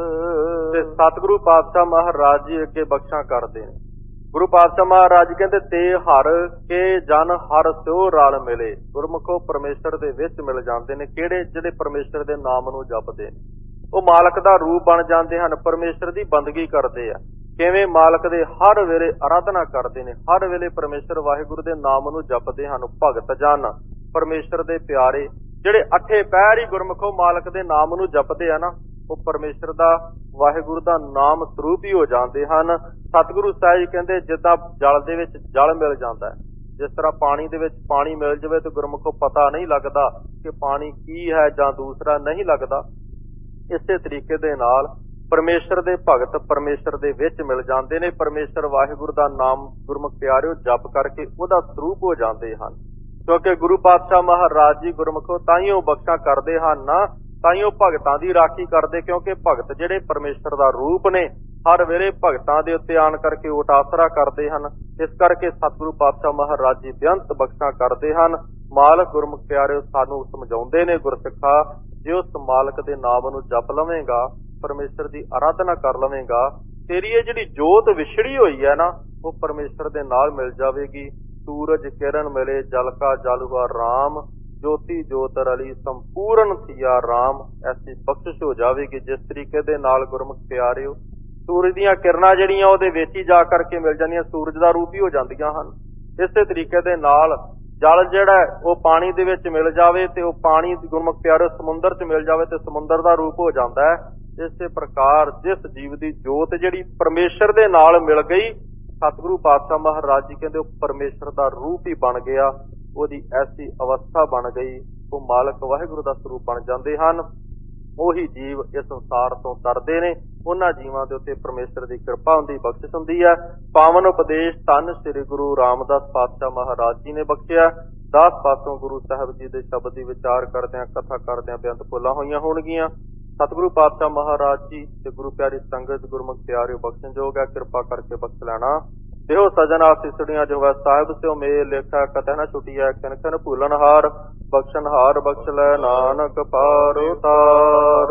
ਤੇ ਸਤਿਗੁਰੂ ਪਾਤਸ਼ਾਹ ਮਹਾਰਾਜ ਜੀ ਅੱਗੇ ਬਖਸ਼ਾਂ ਕਰਦੇ ਨੇ। ਗੁਰੂ ਪਾਤਸ਼ਾਹ ਮਹਾਰਾਜ ਕਹਿੰਦੇ ਤੇ ਹਰ ਕੇ ਜਨ ਹਰ ਸਿਉ ਰਲ ਮਿਲੇ। ਗੁਰਮੁਖੋ ਪਰਮੇਸ਼ਰ ਦੇ ਵਿੱਚ ਮਿਲ ਜਾਂਦੇ ਨੇ। ਕਿਹੜੇ? ਜਿਹੜੇ ਪਰਮੇਸ਼ਰ ਦੇ ਨਾਮ ਨੂੰ ਜਪਦੇ ਨੇ, ਉਹ ਮਾਲਕ ਦਾ ਰੂਪ ਬਣ ਜਾਂਦੇ ਹਨ, ਪਰਮੇਸ਼ਰ ਦੀ ਬੰਦਗੀ ਕਰਦੇ ਆ। ਕਿਵੇਂ? ਮਾਲਕ ਦੇ ਹਰ ਵੇਲੇ ਆਰਾਧਨਾ ਕਰਦੇ ਨੇ, ਹਰ ਵੇਲੇ ਪਰਮੇਸ਼ਰ ਵਾਹਿਗੁਰੂ ਦੇ ਨਾਮ ਨੂੰ ਜਪਦੇ ਹਨ। ਭਗਤ ਜਨ ਪਰਮੇਸ਼ਰ ਦੇ ਪਿਆਰੇ ਜਿਹੜੇ ਅੱਠੇ ਪਹਿਰ ਹੀ ਗੁਰਮੁਖੋ ਮਾਲਕ ਦੇ ਨਾਮ ਨੂੰ ਜਪਦੇ ਆ ਨਾ, ਉਹ ਪਰਮੇਸ਼ਰ ਦਾ ਵਾਹਿਗੁਰੂ ਦਾ ਨਾਮ ਸਰੂਪ ਹੀ ਹੋ ਜਾਂਦੇ ਹਨ। ਸਤਿਗੁਰੂ ਸਾਹਿਬ ਕਹਿੰਦੇ ਜਿੱਦਾਂ ਜਲ ਦੇ ਵਿੱਚ ਜਲ ਮਿਲ ਜਾਂਦਾ ਹੈ, ਜਿਸ ਤਰ੍ਹਾਂ ਪਾਣੀ ਦੇ ਵਿੱਚ ਪਾਣੀ ਮਿਲ ਜਾਵੇ ਤੇ ਗੁਰਮੁਖੋ ਪਤਾ ਨਹੀਂ ਲੱਗਦਾ ਕਿ ਪਾਣੀ ਕੀ ਹੈ ਜਾਂ ਦੂਸਰਾ ਨਹੀਂ ਲੱਗਦਾ। ਇਸੇ ਤਰੀਕੇ ਦੇ ਨਾਲ ਪਰਮੇਸ਼ਰ ਦੇ ਭਗਤ ਪਰਮੇਸ਼ਰ ਦੇ ਵਿੱਚ ਮਿਲ ਜਾਂਦੇ ਨੇ। ਪਰਮੇਸ਼ਰ ਵਾਹਿਗੁਰੂ ਦਾ ਨਾਮ ਗੁਰਮੁਖ ਪਿਆਰਿਓ ਜਪ ਕਰਕੇ ਉਹਦਾ ਸਰੂਪ ਹੋ ਜਾਂਦੇ ਹਨ। ਕਿਉਂਕਿ ਗੁਰੂ ਪਾਤਸ਼ਾਹ ਮਹਾਰਾਜ ਜੀ ਗੁਰਮੁਖੋ ਤਾਈਓ ਬਖਸ਼ਾਂ ਕਰਦੇ ਹਨ ਨਾ, ਤਾਈਓ ਭਗਤਾਂ ਦੀ ਰਾਖੀ ਕਰਦੇ, ਕਿਉਂਕਿ ਭਗਤ ਜਿਹੜੇ ਪਰਮੇਸ਼ਰ ਦਾ ਰੂਪ ਨੇ, ਹਰ ਵੇਲੇ ਭਗਤਾਂ ਦੇ ਉੱਤੇ ਆਣ ਕਰਕੇ ਓਟ ਆਸਰਾ ਕਰਦੇ ਹਨ। ਇਸ ਕਰਕੇ ਸਤਿਗੁਰੂ ਪਾਤਸ਼ਾਹ ਮਹਾਰਾਜ ਜੀ ਬੇਅੰਤ ਬਖਸ਼ਾਂ ਕਰਦੇ ਹਨ। ਮਾਲਕ ਗੁਰਮੁਖ ਪਿਆਰਿਓ ਸਾਨੂੰ ਸਮਝਾਉਂਦੇ ਨੇ ਗੁਰਸਿੱਖਾ, ਜੇ ਉਸ ਮਾਲਕ ਦੇ ਨਾਮ ਨੂੰ ਜਪ ਲਵੇਂਗਾ, ਪਰਮੇਸ਼ਰ ਦੀ ਆਰਾਧਨਾ ਕਰ ਲਵੇਂਗਾ, ਤੇਰੀ ਇਹ ਜਿਹੜੀ ਜੋਤ ਵਿਛੜੀ ਹੋਈ ਹੈ ਨਾ, ਉਹ ਪਰਮੇਸ਼ਰ ਦੇ ਨਾਲ ਮਿਲ ਜਾਵੇਗੀ। ਸੂਰਜ ਕਿਰਨ ਮਿਲੇ ਜਲ ਕਾ ਜਲ ਹੁਆ ਰਾਮ, ਜੋਤੀ ਜੋਤ ਰਲੀ ਸੰਪੂਰਨ ਥੀਆ ਰਾਮ। ਐਸੀ ਬਖਸ਼ਿਸ਼ ਹੋ ਜਾਵੇਗੀ ਜਿਸ ਤਰੀਕੇ ਦੇ ਨਾਲ ਗੁਰਮੁਖ ਪਿਆਰਿਓ ਸੂਰਜ ਦੀਆਂ ਕਿਰਨਾਂ ਜਿਹੜੀਆਂ ਉਹਦੇ ਵਿੱਚ ਹੀ ਜਾ ਕਰਕੇ ਮਿਲ ਜਾਂਦੀਆਂ, ਸੂਰਜ ਦਾ ਰੂਪ ਹੀ ਹੋ ਜਾਂਦੀਆਂ ਹਨ। ਇਸੇ ਤਰੀਕੇ ਦੇ ਨਾਲ ਜਲ ਜਿਹੜਾ ਉਹ ਪਾਣੀ ਦੇ ਵਿੱਚ ਮਿਲ ਜਾਵੇ ਤੇ ਉਹ ਪਾਣੀ ਗੁਰਮੁਖ ਪਿਆਰਿਓ ਸਮੁੰਦਰ 'ਚ ਮਿਲ ਜਾਵੇ ਤੇ ਸਮੁੰਦਰ ਦਾ ਰੂਪ ਹੋ ਜਾਂਦਾ ਹੈ। ਇਸੇ ਪ੍ਰਕਾਰ ਜਿਸ ਜੀਵ ਦੀ ਜੋਤ ਜਿਹੜੀ ਪਰਮੇਸ਼ਰ ਦੇ ਨਾਲ ਮਿਲ ਗਈ, ਸਤਿਗੁਰੂ ਪਾਤਸ਼ਾਹ ਮਹਾਰਾਜ ਜੀ ਕਹਿੰਦੇ ਉਹ ਪਰਮੇਸ਼ਰ ਦਾ ਰੂਪ ਹੀ ਬਣ ਗਿਆ, ਉਹਦੀ ਐਸੀ ਅਵਸਥਾ ਬਣ ਗਈ, ਉਹ ਮਾਲਕ ਵਾਹਿਗੁਰੂ ਦਾ ਸਰੂਪ ਬਣ ਜਾਂਦੇ ਹਨ। ਉਹੀ ਜੀਵ ਇਸ ਸੰਸਾਰ ਤੋਂ ਤਰਦੇ ਨੇ, ਉਹਨਾਂ ਜੀਵਾਂ ਦੇ ਉੱਤੇ ਪਰਮੇਸ਼ਰ ਦੀ ਕਿਰਪਾ ਹੁੰਦੀ, ਬਖਸ਼ਿਸ਼ ਹੁੰਦੀ ਹੈ। ਪਾਵਨ ਉਪਦੇਸ਼ ਧੰਨ ਸ੍ਰੀ ਗੁਰੂ ਰਾਮਦਾਸ ਪਾਤਸ਼ਾਹ ਮਹਾਰਾਜ ਜੀ ਨੇ ਬਖਸ਼ਿਆ। 10 ਪਾਸੋਂ ਗੁਰੂ ਸਾਹਿਬ ਜੀ ਦੇ ਸ਼ਬਦ ਦੀ ਵਿਚਾਰ ਕਰਦਿਆਂ, ਕਥਾ ਕਰਦਿਆਂ ਬੇਅੰਤ ਭੁੱਲਾਂ ਹੋਈਆਂ ਹੋਣਗੀਆਂ। ਸਤਿਗੁਰੂ ਪਾਤਸ਼ਾਹ ਮਹਾਰਾਜ ਜੀ ਤੇ ਗੁਰੂ ਪਿਆਰੀ ਸੰਗਤ ਗੁਰਮੁਖ ਪਿਆਰਿਓ ਬਖਸ਼ਣਯੋਗ ਹੈ, ਕਿਰਪਾ ਕਰਕੇ ਬਖਸ਼ ਲੈਣਾ। ਇਹੋ ਸਜਣ ਆਸੀਸੜੀਆਂ ਜੋ ਹੈ ਸਾਹਿਬ ਸਿਓ ਮੇਲ ਲੇਖਾ ਕਤਹਿ ਨਾ ਛੁਟੀਐ, ਕਿਨ ਕਿਨ ਭੂਲਨ ਹਾਰ ਬਖਸ਼ਣ ਹਾਰ ਬਖਸ਼ ਲੈ ਨਾਨਕ ਪਾਰ ਉਤਾਰ।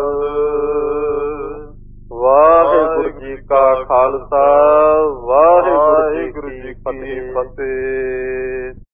ਵਾਹਿਗੁਰੂ ਜੀ ਕਾ ਖਾਲਸਾ, ਵਾਹਿਗੁਰੂ ਜੀ ਕੀ ਫਤਿਹ।